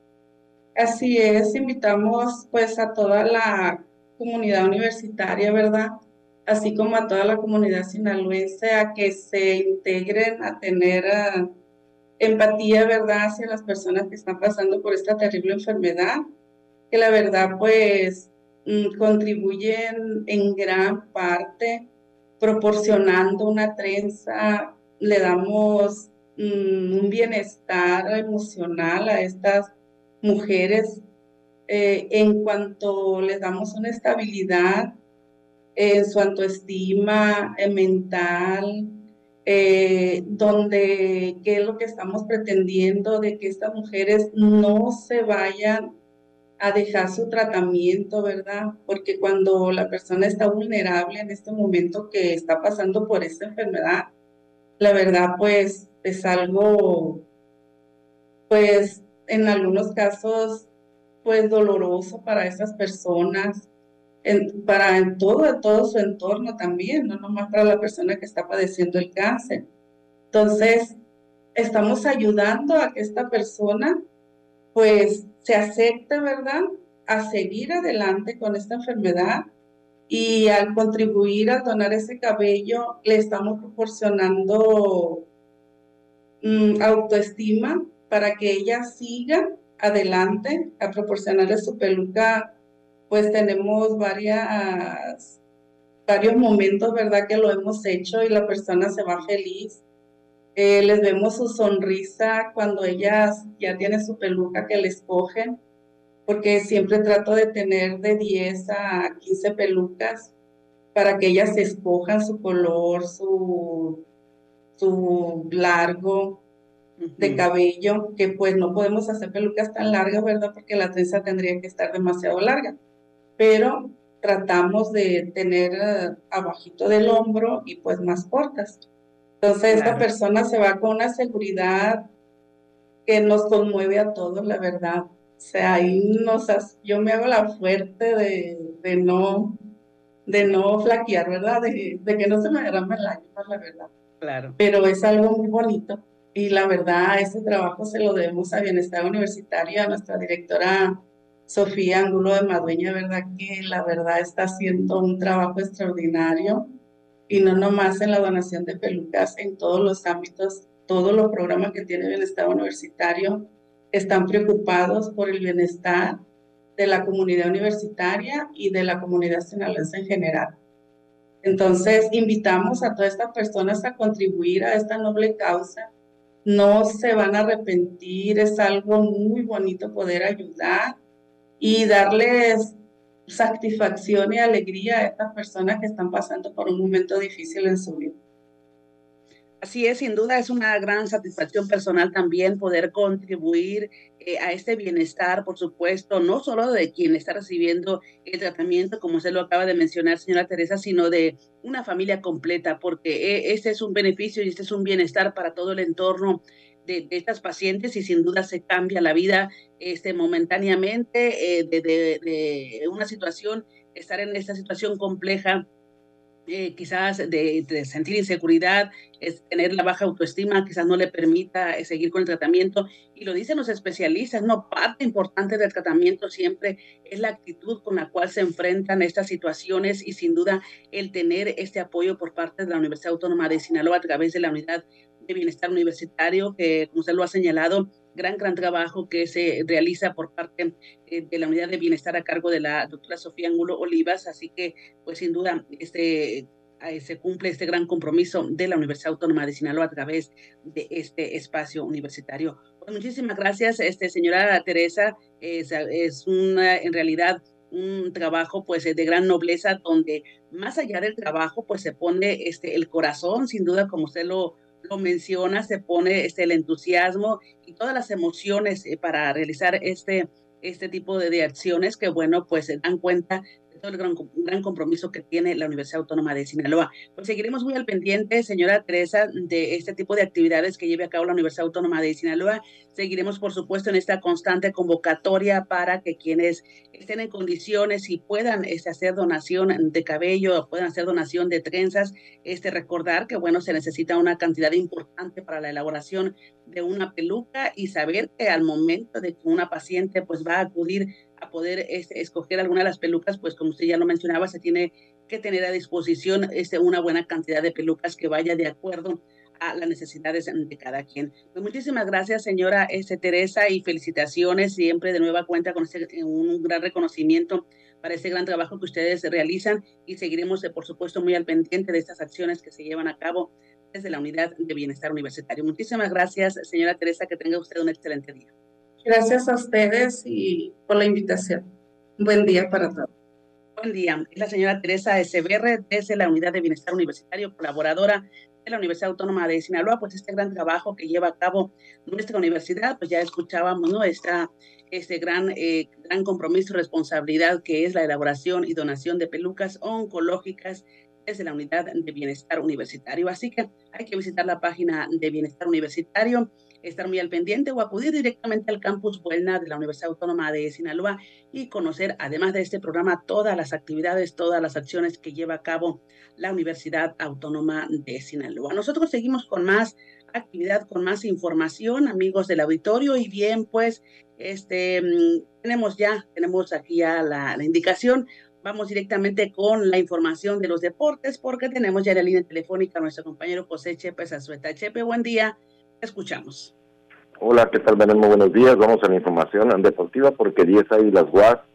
Así es, invitamos pues a toda la comunidad universitaria, ¿verdad? Así como a toda la comunidad sinaloense a que se integren, a tener uh, empatía, ¿verdad? Hacia las personas que están pasando por esta terrible enfermedad, que la verdad pues mm, contribuyen en gran parte proporcionando una trenza, le damos mm, un bienestar emocional a estas mujeres, eh, en cuanto les damos una estabilidad en su autoestima eh, mental, eh, donde qué es lo que estamos pretendiendo de que estas mujeres no se vayan a dejar su tratamiento, ¿verdad? Porque cuando la persona está vulnerable en este momento que está pasando por esta enfermedad, la verdad pues es algo, pues en algunos casos, pues doloroso para esas personas, en, para en todo, en todo su entorno también, no nomás para la persona que está padeciendo el cáncer. Entonces, estamos ayudando a que esta persona, pues, se acepte, ¿verdad?, a seguir adelante con esta enfermedad, y al contribuir a donar ese cabello, le estamos proporcionando mm, autoestima, para que ella siga adelante a proporcionarle su peluca. Pues tenemos varias, varios momentos, ¿verdad?, que lo hemos hecho y la persona se va feliz. Eh, les vemos su sonrisa cuando ellas ya tienen su peluca que le escogen, porque siempre trato de tener de diez a quince pelucas para que ellas escojan su color, su, su largo de cabello, que pues no podemos hacer pelucas tan largas, ¿verdad? Porque la trenza tendría que estar demasiado larga, pero tratamos de tener uh, abajito del hombro y pues más cortas. Entonces claro, esta persona se va con una seguridad que nos conmueve a todos, la verdad. O sea, ahí nos, yo me hago la fuerte de, de, no, de no flaquear, ¿verdad? De, de que no se me derrame lágrimas, la verdad. Claro. Pero es algo muy bonito. Y la verdad, este trabajo se lo debemos a Bienestar Universitario, a nuestra directora Sofía Angulo de Madueña, verdad que la verdad está haciendo un trabajo extraordinario, y no nomás en la donación de pelucas, en todos los ámbitos, todos los programas que tiene Bienestar Universitario están preocupados por el bienestar de la comunidad universitaria y de la comunidad sinaloense en general. Entonces, invitamos a todas estas personas a contribuir a esta noble causa. No se van a arrepentir, es algo muy bonito poder ayudar y darles satisfacción y alegría a estas personas que están pasando por un momento difícil en su vida. Así es, sin duda es una gran satisfacción personal también poder contribuir eh, a este bienestar, por supuesto, no solo de quien está recibiendo el tratamiento, como usted lo acaba de mencionar, señora Teresa, sino de una familia completa, porque eh, este es un beneficio y este es un bienestar para todo el entorno de, de estas pacientes, y sin duda se cambia la vida este, momentáneamente eh, de, de, de una situación, estar en esta situación compleja. Eh, quizás de, de sentir inseguridad, es tener la baja autoestima, quizás no le permita eh, seguir con el tratamiento, y lo dicen los especialistas, no, parte importante del tratamiento siempre es la actitud con la cual se enfrentan estas situaciones, y sin duda el tener este apoyo por parte de la Universidad Autónoma de Sinaloa a través de la Unidad de Bienestar Universitario, que como usted lo ha señalado, gran, gran trabajo que se realiza por parte eh, de la Unidad de Bienestar a cargo de la doctora Sofía Angulo Olivas, así que pues sin duda este, eh, se cumple este gran compromiso de la Universidad Autónoma de Sinaloa a través de este espacio universitario. Pues muchísimas gracias, este, señora Teresa. Es, es una, en realidad un trabajo pues de gran nobleza, donde más allá del trabajo pues se pone este, el corazón, sin duda, como usted lo, lo menciona, se pone este, el entusiasmo y todas las emociones eh, para realizar este, este tipo de, de acciones que, bueno, pues se dan cuenta de todo el gran, gran compromiso que tiene la Universidad Autónoma de Sinaloa. Pues seguiremos muy al pendiente, señora Teresa, de este tipo de actividades que lleve a cabo la Universidad Autónoma de Sinaloa. Seguiremos, por supuesto, en esta constante convocatoria para que quienes estén en condiciones y puedan este, hacer donación de cabello, puedan hacer donación de trenzas, este, recordar que, bueno, se necesita una cantidad importante para la elaboración de una peluca y saber que al momento de que una paciente pues va a acudir a poder este, escoger alguna de las pelucas, pues como usted ya lo mencionaba, se tiene que tener a disposición este, una buena cantidad de pelucas que vaya de acuerdo a las necesidades de cada quien. Pues muchísimas gracias, señora este, Teresa, y felicitaciones siempre de nueva cuenta con este, un gran reconocimiento para este gran trabajo que ustedes realizan, y seguiremos, por supuesto, muy al pendiente de estas acciones que se llevan a cabo desde la Unidad de Bienestar Universitario. Muchísimas gracias, señora Teresa, que tenga usted un excelente día. Gracias a ustedes y por la invitación. Buen día para todos. Buen día. Es la señora Teresa Echeverre desde la Unidad de Bienestar Universitario, colaboradora de la Universidad Autónoma de Sinaloa. Pues este gran trabajo que lleva a cabo nuestra universidad, pues ya escuchábamos, ¿no? Esta, este gran, eh, gran compromiso y responsabilidad que es la elaboración y donación de pelucas oncológicas desde la Unidad de Bienestar Universitario. Así que hay que visitar la página de Bienestar Universitario, estar muy al pendiente o acudir directamente al campus Buelna de la Universidad Autónoma de Sinaloa y conocer, además de este programa, todas las actividades, todas las acciones que lleva a cabo la Universidad Autónoma de Sinaloa. Nosotros seguimos con más actividad, con más información, amigos del auditorio, y bien, pues, este, tenemos ya, tenemos aquí ya la, la indicación. Vamos directamente con la información de los deportes, porque tenemos ya en la línea telefónica a nuestro compañero José Chepe Zazueta. Chepe, buen día, te escuchamos. Hola, ¿qué tal, Belén? Muy buenos días. Vamos a la información deportiva porque diez Águilas U A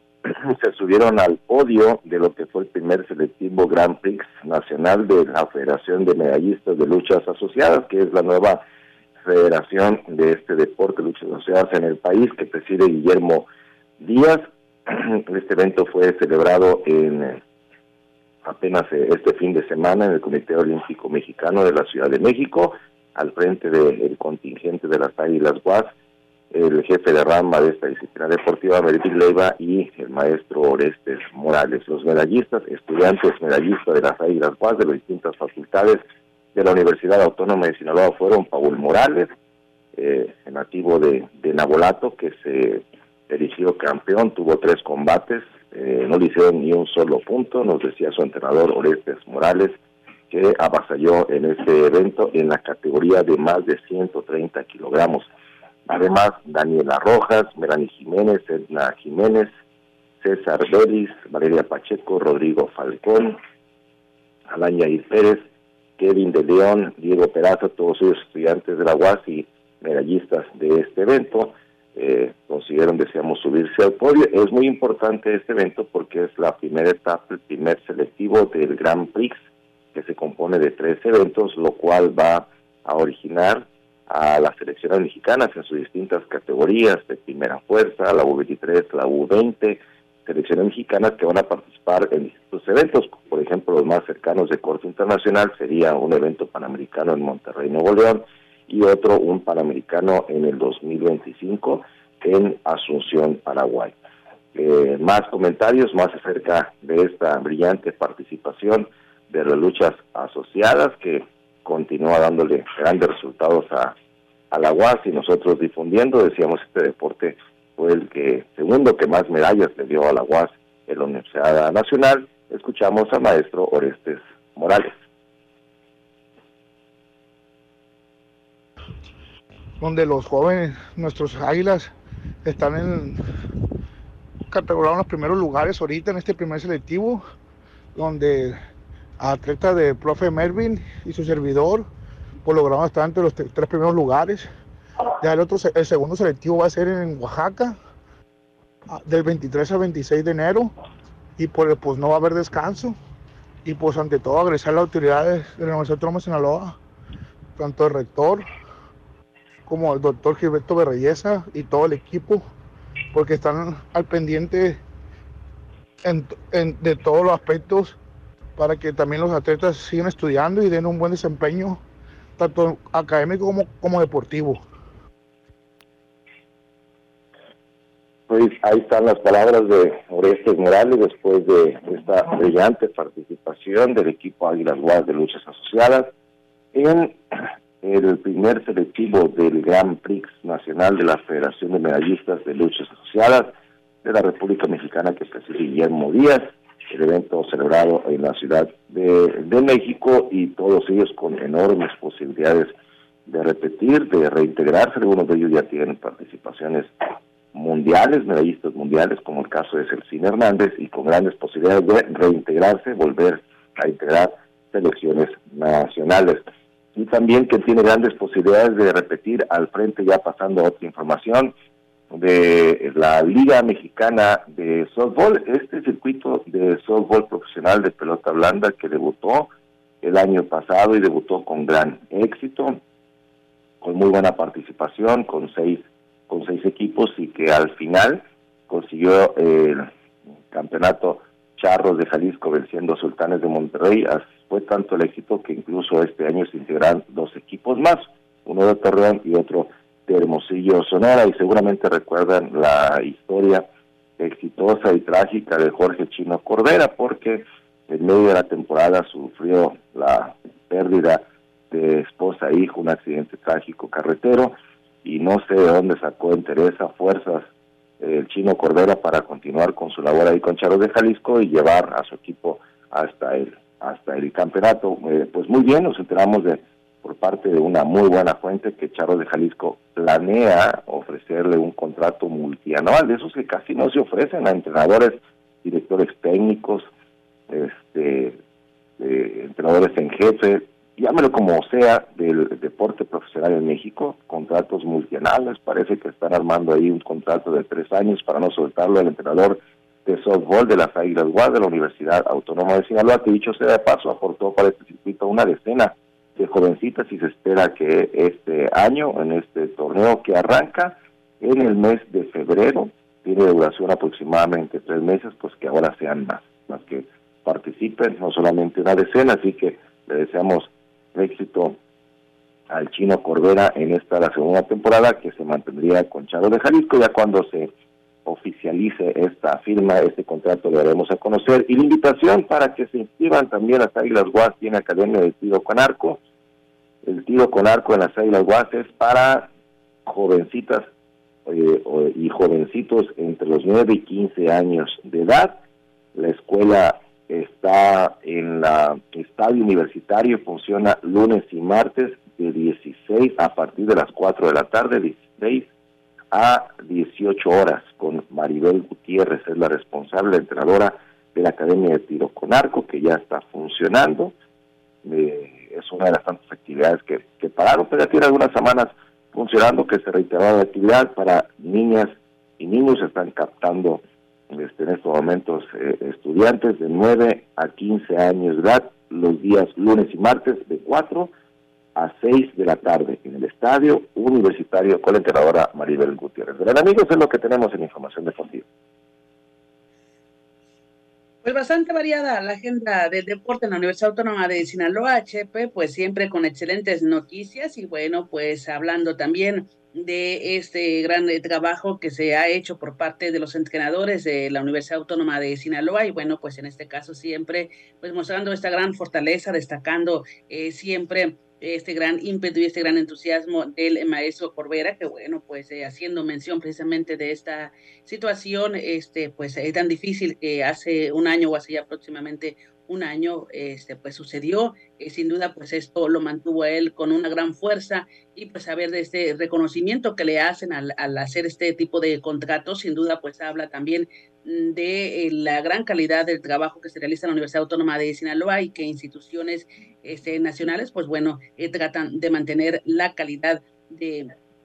S se subieron al podio de lo que fue el primer selectivo Grand Prix nacional de la Federación de Medallistas de Luchas Asociadas, que es la nueva federación de este deporte, luchas asociadas en el país, que preside Guillermo Díaz. Este evento fue celebrado en eh, apenas eh, este fin de semana en el Comité Olímpico Mexicano de la Ciudad de México, al frente del contingente de las Águilas U A S, el jefe de rama de esta disciplina deportiva, Melvin Leiva, y el maestro Orestes Morales. Los medallistas, estudiantes medallistas de las Águilas U A S de las distintas facultades de la Universidad Autónoma de Sinaloa fueron Paul Morales, eh, nativo de, de Nabolato, que se eligió campeón, tuvo tres combates, eh, no le hicieron ni un solo punto, nos decía su entrenador Orestes Morales, que avasalló en este evento en la categoría de más de ciento treinta kilogramos. Además, Daniela Rojas, Melanie Jiménez, Edna Jiménez, César Vélez, Valeria Pacheco, Rodrigo Falcón, Alain Yair Pérez, Kevin de León, Diego Peraza, todos ellos estudiantes de la U A S y medallistas de este evento, eh, consiguieron, deseamos, subirse al podio. Es muy importante este evento porque es la primera etapa, el primer selectivo del Grand Prix, que se compone de tres eventos, lo cual va a originar a las selecciones mexicanas en sus distintas categorías de primera fuerza, la U veintitrés, la U veinte, selecciones mexicanas que van a participar en distintos eventos. Por ejemplo, los más cercanos de corte internacional sería un evento panamericano en Monterrey, Nuevo León, y otro, un panamericano en el dos mil veinticinco en Asunción, Paraguay. Eh, más comentarios, más acerca de esta brillante participación de las luchas asociadas, que continúa dándole grandes resultados a, a la U A S y nosotros difundiendo. Decíamos, este deporte fue el que segundo que más medallas le dio a la U A S en la Universidad Nacional. Escuchamos al maestro Orestes Morales. Donde los jóvenes, nuestros águilas, están en categorizados en los primeros lugares ahorita en este primer selectivo, donde atletas de profe Melvin y su servidor pues lograron estar entre los tres primeros lugares. Ya el otro, el segundo selectivo va a ser en Oaxaca, del veintitrés al veintiséis de enero, y pues, pues no va a haber descanso. Y pues ante todo agradecer a las autoridades de la Universidad Autónoma de Sinaloa, tanto el rector como el doctor Gilberto Berreyesa y todo el equipo, porque están al pendiente en, en, de todos los aspectos para que también los atletas sigan estudiando y den un buen desempeño, tanto académico como, como deportivo. Pues ahí están las palabras de Orestes Morales después de esta brillante participación del equipo Águilas Guas de Luchas Asociadas en el primer selectivo del Grand Prix Nacional de la Federación de Medallistas de Luchas Asociadas de la República Mexicana, que preside Guillermo Díaz, el evento celebrado en la Ciudad de, de México, y todos ellos con enormes posibilidades de repetir, de reintegrarse. Algunos de ellos ya tienen participaciones mundiales, medallistas mundiales, como el caso de Celcina Hernández, y con grandes posibilidades de reintegrarse, volver a integrar selecciones nacionales. Y también que tiene grandes posibilidades de repetir al frente, ya pasando a otra información, de la Liga Mexicana de Softball, este circuito de softball profesional de pelota blanda que debutó el año pasado y debutó con gran éxito, con muy buena participación, con seis con seis equipos, y que al final consiguió el campeonato Charros de Jalisco venciendo a Sultanes de Monterrey. Fue tanto el éxito que incluso este año se integran dos equipos más, uno de Torreón y otro de Hermosillo, Sonora, y seguramente recuerdan la historia exitosa y trágica de Jorge Chino Cordera, porque en medio de la temporada sufrió la pérdida de esposa e hijo, un accidente trágico carretero, y no sé de dónde sacó entereza, fuerzas eh, el Chino Cordera para continuar con su labor ahí con Charros de Jalisco y llevar a su equipo hasta el hasta el campeonato. Eh, pues muy bien, nos enteramos de por parte de una muy buena fuente que Charros de Jalisco planea ofrecerle un contrato multianual, de esos que casi no se ofrecen a entrenadores, directores técnicos, este eh, entrenadores en jefe, llámelo como sea, del deporte profesional en México, contratos multianuales. Parece que están armando ahí un contrato de tres años para no soltarlo al entrenador de softball de las Águilas Guas de la Universidad Autónoma de Sinaloa, que dicho sea de paso, aportó para este circuito una decena de jovencitas, y se espera que este año, en este torneo que arranca en el mes de febrero, tiene duración aproximadamente tres meses, pues que ahora sean más, más que participen, no solamente una decena. Así que le deseamos éxito al Chino Cordera en esta la segunda temporada, que se mantendría con Charros de Jalisco. Ya cuando se oficialice esta firma, este contrato, lo daremos a conocer. Y la invitación para que se inscriban también las Águilas Guas tiene Academia de Tiro con Arco. El tiro con arco en las Águilas Guas es para jovencitas eh, y jovencitos entre los nueve y quince años de edad. La escuela está en la estadio universitario, funciona lunes y martes de dieciséis a partir de las cuatro de la tarde, dieciséis a dieciocho horas, con Maribel Gutiérrez, es la responsable, la entrenadora de la Academia de Tiro con Arco, que ya está funcionando. Eh, es una de las tantas actividades que, que pararon, pero ya tiene algunas semanas funcionando, que se reiteró la actividad para niñas y niños. Están captando Este, en estos momentos eh, estudiantes de nueve a quince años de edad, los días lunes y martes de cuatro a seis de la tarde en el estadio universitario, con la entrenadora Maribel Gutiérrez. Gran amigos, es lo que tenemos en información deportiva. Pues bastante variada la agenda del deporte en la Universidad Autónoma de Sinaloa, H P, pues siempre con excelentes noticias. Y bueno, pues hablando también de este gran trabajo que se ha hecho por parte de los entrenadores de la Universidad Autónoma de Sinaloa, y bueno, pues en este caso siempre pues mostrando esta gran fortaleza, destacando eh, siempre este gran ímpetu y este gran entusiasmo del maestro Corbera, que bueno, pues eh, haciendo mención precisamente de esta situación, este pues eh, tan difícil que hace un año o hace ya próximamente un año, este, pues sucedió, eh, sin duda, pues esto lo mantuvo a él con una gran fuerza, y pues saber de este reconocimiento que le hacen al, al hacer este tipo de contratos, sin duda, pues habla también de eh, la gran calidad del trabajo que se realiza en la Universidad Autónoma de Sinaloa, y que instituciones este, nacionales, pues bueno, eh, tratan de mantener la calidad de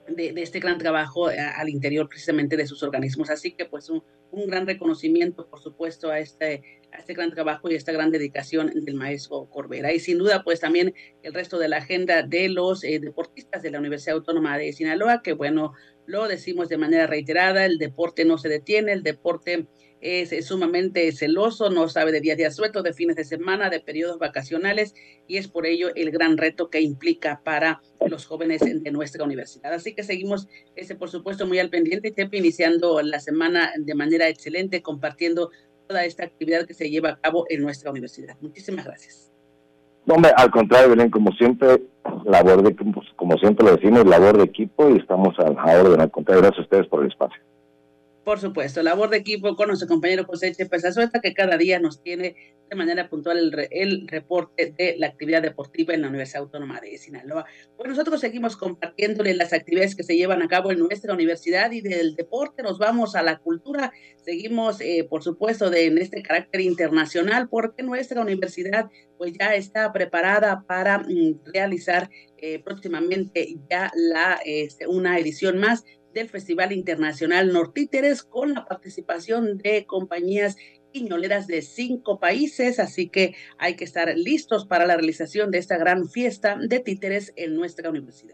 de, de este gran trabajo a, al interior precisamente de sus organismos. Así que pues un, un gran reconocimiento, por supuesto, a este, a este gran trabajo y esta gran dedicación del maestro Corbera. Y sin duda, pues también el resto de la agenda de los eh, deportistas de la Universidad Autónoma de Sinaloa, que bueno, lo decimos de manera reiterada, el deporte no se detiene, el deporte es, es sumamente celoso, no sabe de días de asueto, de fines de semana, de periodos vacacionales, y es por ello el gran reto que implica para los jóvenes de nuestra universidad. Así que seguimos, ese, por supuesto, muy al pendiente, Chepe, iniciando la semana de manera excelente, compartiendo toda esta actividad que se lleva a cabo en nuestra universidad. Muchísimas gracias. No, hombre, al contrario, Belén, como siempre, labor de equipo, como siempre lo decimos, labor de equipo, y estamos a la orden. Al contrario, gracias a ustedes por el espacio. Por supuesto, labor de equipo con nuestro compañero José Chepe Zazueta, que cada día nos tiene de manera puntual el, re, el reporte de la actividad deportiva en la Universidad Autónoma de Sinaloa. Pues nosotros seguimos compartiéndole las actividades que se llevan a cabo en nuestra universidad, y del deporte nos vamos a la cultura. Seguimos, eh, por supuesto, de, en este carácter internacional, porque nuestra universidad pues ya está preparada para mm, realizar eh, próximamente ya la este, una edición más del Festival Internacional Nortíteres, con la participación de compañías guiñoleras de cinco países, así que hay que estar listos para la realización de esta gran fiesta de títeres en nuestra universidad.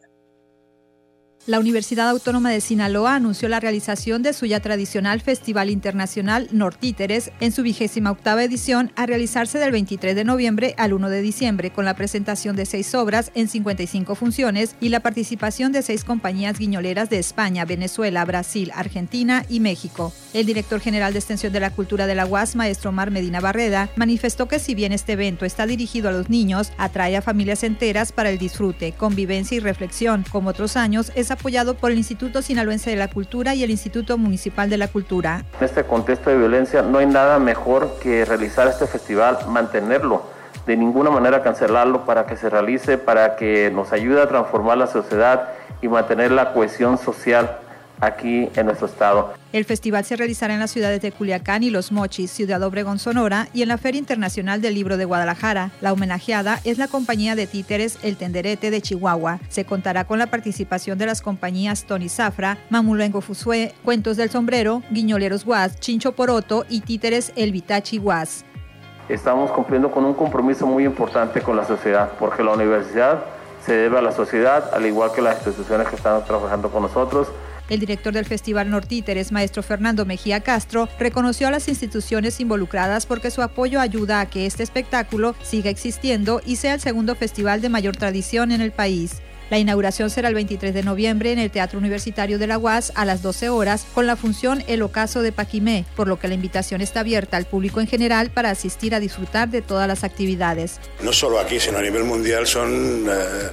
La Universidad Autónoma de Sinaloa anunció la realización de su ya tradicional Festival Internacional Nortíteres en su vigésima octava edición, a realizarse del veintitrés de noviembre al uno de diciembre, con la presentación de seis obras en cincuenta y cinco funciones y la participación de seis compañías guiñoleras de España, Venezuela, Brasil, Argentina y México. El director general de Extensión de la Cultura de la U A S, maestro Omar Medina Barreda, manifestó que si bien este evento está dirigido a los niños, atrae a familias enteras para el disfrute, convivencia y reflexión. Como otros años, es apoyado por el Instituto Sinaloense de la Cultura y el Instituto Municipal de la Cultura. En este contexto de violencia no hay nada mejor que realizar este festival, mantenerlo, de ninguna manera cancelarlo, para que se realice, para que nos ayude a transformar la sociedad y mantener la cohesión social aquí en nuestro estado. El festival se realizará en las ciudades de Culiacán y Los Mochis, Ciudad Obregón, Sonora, y en la Feria Internacional del Libro de Guadalajara. La homenajeada es la compañía de títeres El Tenderete de Chihuahua. Se contará con la participación de las compañías Tony Zafra, Mamulengo Fusué, Cuentos del Sombrero, Guiñoleros Guas, Chincho Poroto y títeres El Vitachi Guas. Estamos cumpliendo con un compromiso muy importante con la sociedad, porque la universidad se debe a la sociedad, al igual que las instituciones que están trabajando con nosotros. El director del Festival Nortíteres, maestro Fernando Mejía Castro, reconoció a las instituciones involucradas porque su apoyo ayuda a que este espectáculo siga existiendo y sea el segundo festival de mayor tradición en el país. La inauguración será el veintitrés de noviembre en el Teatro Universitario de la U A S a las doce horas, con la función El Ocaso de Paquimé, por lo que la invitación está abierta al público en general para asistir a disfrutar de todas las actividades. No solo aquí, sino a nivel mundial son eh,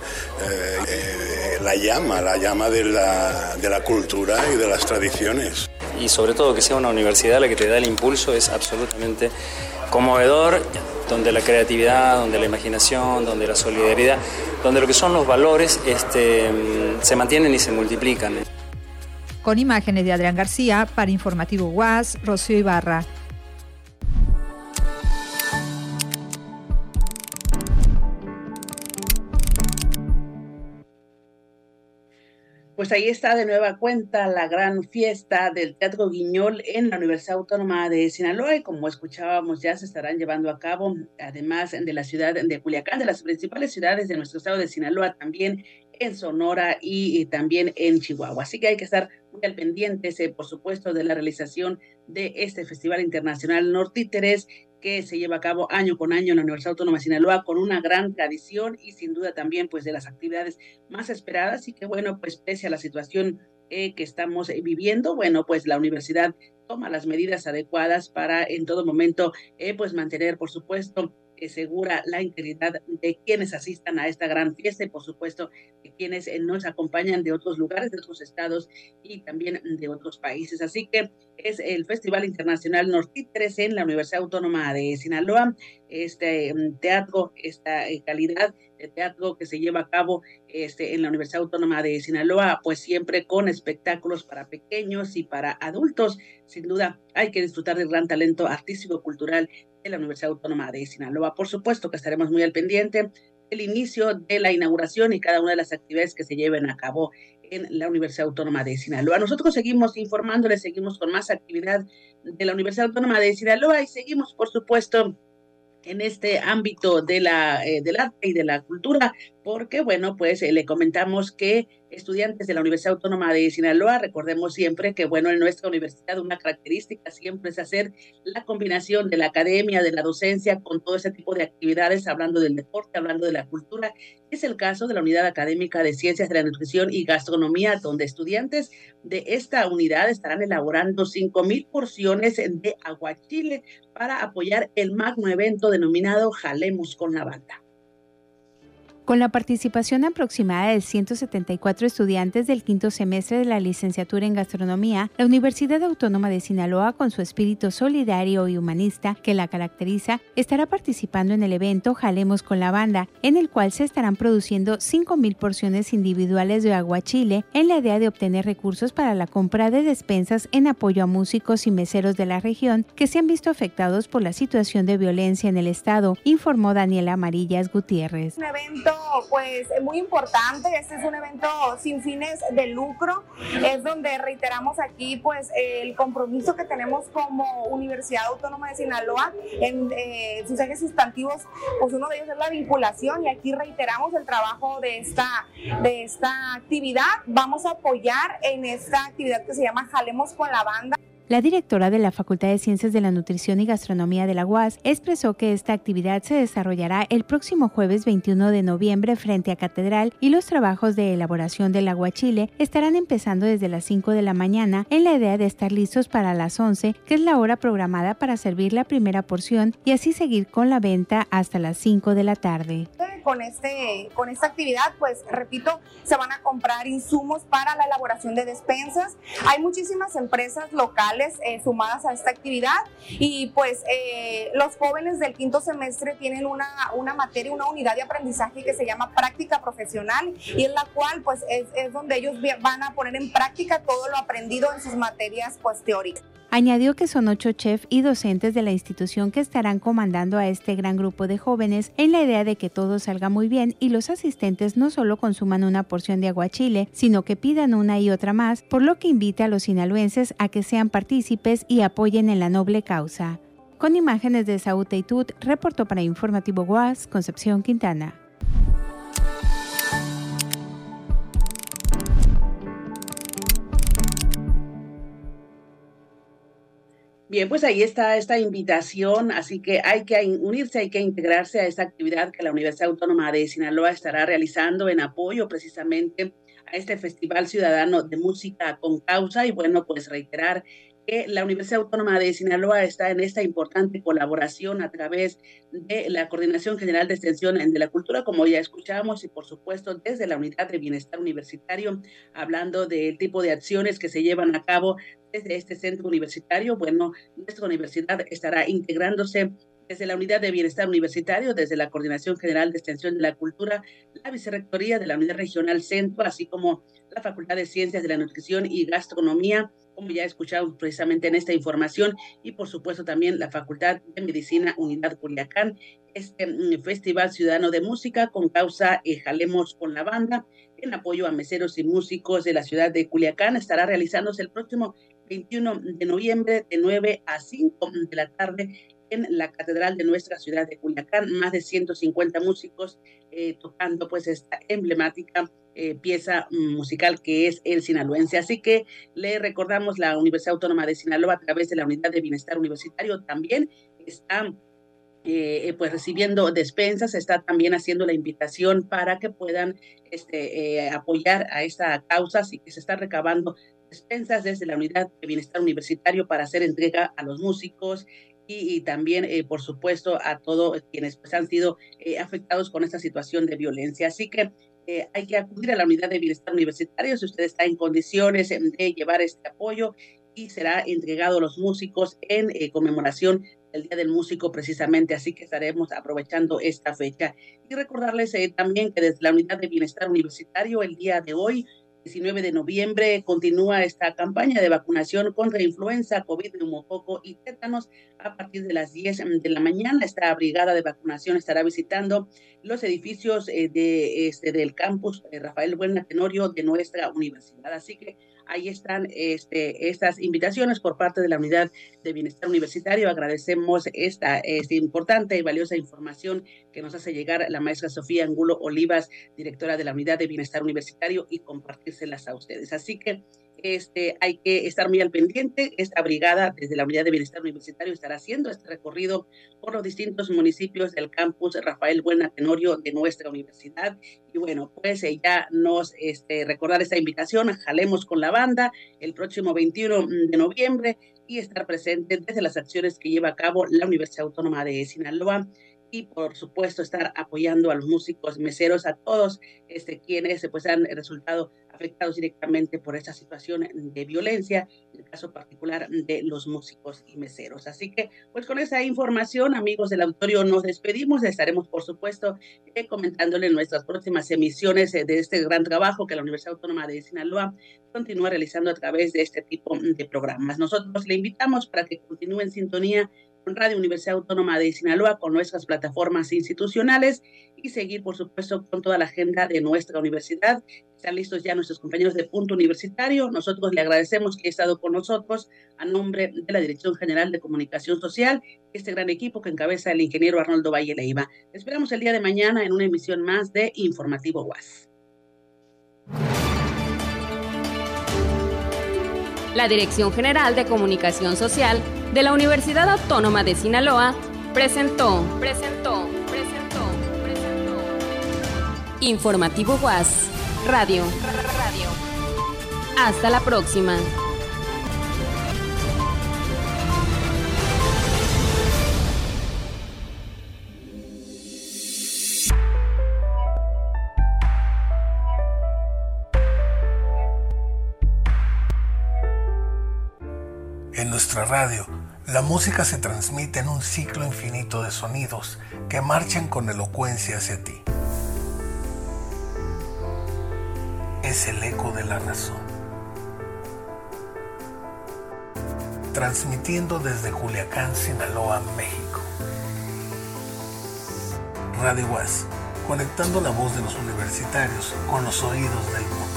eh, la llama, la llama de la, de la cultura y de las tradiciones. Y sobre todo que sea una universidad la que te da el impulso es absolutamente conmovedor, donde la creatividad, donde la imaginación, donde la solidaridad, donde lo que son los valores este, se mantienen y se multiplican. Con imágenes de Adrián García, para Informativo U A S, Rocío Ibarra. Pues ahí está de nueva cuenta la gran fiesta del Teatro Guiñol en la Universidad Autónoma de Sinaloa, y como escuchábamos ya se estarán llevando a cabo, además de la ciudad de Culiacán, de las principales ciudades de nuestro estado de Sinaloa, también en Sonora y, y también en Chihuahua. Así que hay que estar muy al pendiente, eh, por supuesto, de la realización de este Festival Internacional Nortíteres, que se lleva a cabo año con año en la Universidad Autónoma de Sinaloa, con una gran tradición y sin duda también pues de las actividades más esperadas, y que bueno, pues pese a la situación eh, que estamos eh, viviendo, bueno, pues la universidad toma las medidas adecuadas para en todo momento eh, pues mantener, por supuesto, eh, segura la integridad de quienes asistan a esta gran fiesta y por supuesto de quienes eh, nos acompañan de otros lugares, de otros estados y también de otros países. Así que es el Festival Internacional Nortíteres en la Universidad Autónoma de Sinaloa, este um, teatro, esta eh, calidad de teatro que se lleva a cabo este, en la Universidad Autónoma de Sinaloa, pues siempre con espectáculos para pequeños y para adultos. Sin duda hay que disfrutar del gran talento artístico-cultural de la Universidad Autónoma de Sinaloa. Por supuesto que estaremos muy al pendiente del inicio de la inauguración y cada una de las actividades que se lleven a cabo en la Universidad Autónoma de Sinaloa. Nosotros seguimos informándoles, seguimos con más actividad de la Universidad Autónoma de Sinaloa y seguimos, por supuesto, en este ámbito de la, eh, del arte y de la cultura, porque, bueno, pues eh, le comentamos que estudiantes de la Universidad Autónoma de Sinaloa, recordemos siempre que, bueno, en nuestra universidad una característica siempre es hacer la combinación de la academia, de la docencia, con todo ese tipo de actividades, hablando del deporte, hablando de la cultura. Es el caso de la Unidad Académica de Ciencias de la Nutrición y Gastronomía, donde estudiantes de esta unidad estarán elaborando cinco mil porciones de aguachile para apoyar el magno evento denominado Jalemos con la Banda. Con la participación aproximada de ciento setenta y cuatro estudiantes del quinto semestre de la licenciatura en gastronomía, la Universidad Autónoma de Sinaloa, con su espíritu solidario y humanista que la caracteriza, estará participando en el evento Jalemos con la Banda, en el cual se estarán produciendo cinco mil porciones individuales de aguachile en la idea de obtener recursos para la compra de despensas en apoyo a músicos y meseros de la región que se han visto afectados por la situación de violencia en el estado, informó Daniela Amarillas Gutiérrez. Un evento pues muy importante. Este es un evento sin fines de lucro, es donde reiteramos aquí pues el compromiso que tenemos como Universidad Autónoma de Sinaloa en eh, sus ejes sustantivos. Pues uno de ellos es la vinculación, y aquí reiteramos el trabajo de esta, de esta actividad. Vamos a apoyar en esta actividad que se llama Jalemos con la Banda. La directora de la Facultad de Ciencias de la Nutrición y Gastronomía de la U A S expresó que esta actividad se desarrollará el próximo jueves veintiuno de noviembre frente a Catedral, y los trabajos de elaboración del aguachile estarán empezando desde las cinco de la mañana en la idea de estar listos para las once, que es la hora programada para servir la primera porción, y así seguir con la venta hasta las cinco de la tarde. Con, este, con esta actividad, pues repito, se van a comprar insumos para la elaboración de despensas. Hay muchísimas empresas locales eh, sumadas a esta actividad, y pues eh, los jóvenes del quinto semestre tienen una, una materia, una unidad de aprendizaje que se llama práctica profesional, y en la cual pues es, es donde ellos van a poner en práctica todo lo aprendido en sus materias pues teóricas. Añadió que son ocho chefs y docentes de la institución que estarán comandando a este gran grupo de jóvenes en la idea de que todo salga muy bien y los asistentes no solo consuman una porción de aguachile, sino que pidan una y otra más, por lo que invita a los sinaloenses a que sean partícipes y apoyen en la noble causa. Con imágenes de Saúl Teitut, reportó para Informativo U A S, Concepción Quintana. Bien, pues ahí está esta invitación, así que hay que unirse, hay que integrarse a esta actividad que la Universidad Autónoma de Sinaloa estará realizando en apoyo precisamente a este Festival Ciudadano de Música con Causa. Y bueno, pues reiterar que la Universidad Autónoma de Sinaloa está en esta importante colaboración a través de la Coordinación General de Extensión de la Cultura, como ya escuchamos, y por supuesto desde la Unidad de Bienestar Universitario, hablando del tipo de acciones que se llevan a cabo desde este centro universitario. Bueno, nuestra universidad estará integrándose desde la Unidad de Bienestar Universitario, desde la Coordinación General de Extensión de la Cultura, la Vicerrectoría de la Unidad Regional Centro, así como la Facultad de Ciencias de la Nutrición y Gastronomía, como ya escuchamos precisamente en esta información, y por supuesto también la Facultad de Medicina Unidad Culiacán. Este mm, Festival Ciudadano de Música con Causa eh, Jalemos con la Banda, en apoyo a meseros y músicos de la ciudad de Culiacán, estará realizándose el próximo veintiuno de noviembre de nueve a cinco de la tarde en la catedral de nuestra ciudad de Culiacán. Más de ciento cincuenta músicos eh, tocando pues esta emblemática eh, pieza musical que es el sinaloense. Así que le recordamos, la Universidad Autónoma de Sinaloa, a través de la Unidad de Bienestar Universitario, también está eh, pues recibiendo despensas, está también haciendo la invitación para que puedan este, eh, apoyar a esta causa, así que se está recabando despensas desde la Unidad de Bienestar Universitario para hacer entrega a los músicos y, y también, eh, por supuesto, a todos quienes pues, han sido eh, afectados con esta situación de violencia. Así que eh, hay que acudir a la Unidad de Bienestar Universitario si usted está en condiciones de llevar este apoyo, y será entregado a los músicos en eh, conmemoración del Día del Músico precisamente, así que estaremos aprovechando esta fecha. Y recordarles eh, también que desde la Unidad de Bienestar Universitario el día de hoy diecinueve de noviembre continúa esta campaña de vacunación contra influenza, COVID, neumococo y tétanos. A partir de las diez de la mañana, esta brigada de vacunación estará visitando los edificios eh, de, este, del campus eh, Rafael Buelna Tenorio de nuestra universidad. Así que ahí están este, estas invitaciones por parte de la Unidad de Bienestar Universitario. Agradecemos esta, esta importante y valiosa información que nos hace llegar la maestra Sofía Angulo Olivas, directora de la Unidad de Bienestar Universitario, y compartírselas a ustedes. Así que este, hay que estar muy al pendiente. Esta brigada desde la Unidad de Bienestar Universitario estará haciendo este recorrido por los distintos municipios del campus Rafael Buelna Tenorio de nuestra universidad. Y bueno, pues eh, ya nos este, recordar esta invitación, jalemos con la banda el próximo veintiuno de noviembre y estar presente desde las acciones que lleva a cabo la Universidad Autónoma de Sinaloa. Y por supuesto estar apoyando a los músicos, meseros, a todos este, quienes pues, han resultado afectados directamente por esta situación de violencia, en el caso particular de los músicos y meseros. Así que pues con esa información, amigos del auditorio, nos despedimos. Estaremos por supuesto eh, comentándole en nuestras próximas emisiones eh, de este gran trabajo que la Universidad Autónoma de Sinaloa continúa realizando a través de este tipo de programas. Nosotros le invitamos para que continúe en sintonía con Radio Universidad Autónoma de Sinaloa, con nuestras plataformas institucionales y seguir, por supuesto, con toda la agenda de nuestra universidad. Están listos ya nuestros compañeros de Punto Universitario. Nosotros le agradecemos que haya estado con nosotros a nombre de la Dirección General de Comunicación Social, este gran equipo que encabeza el ingeniero Arnoldo Valle Leiva. Esperamos el día de mañana en una emisión más de Informativo U A S. La Dirección General de Comunicación Social de la Universidad Autónoma de Sinaloa presentó, presentó, presentó, presentó. Informativo U A S, Radio. Radio. Hasta la próxima. En nuestra radio, la música se transmite en un ciclo infinito de sonidos que marchan con elocuencia hacia ti. Es el eco de la razón. Transmitiendo desde Culiacán, Sinaloa, México. Radio U A S, conectando la voz de los universitarios con los oídos del mundo.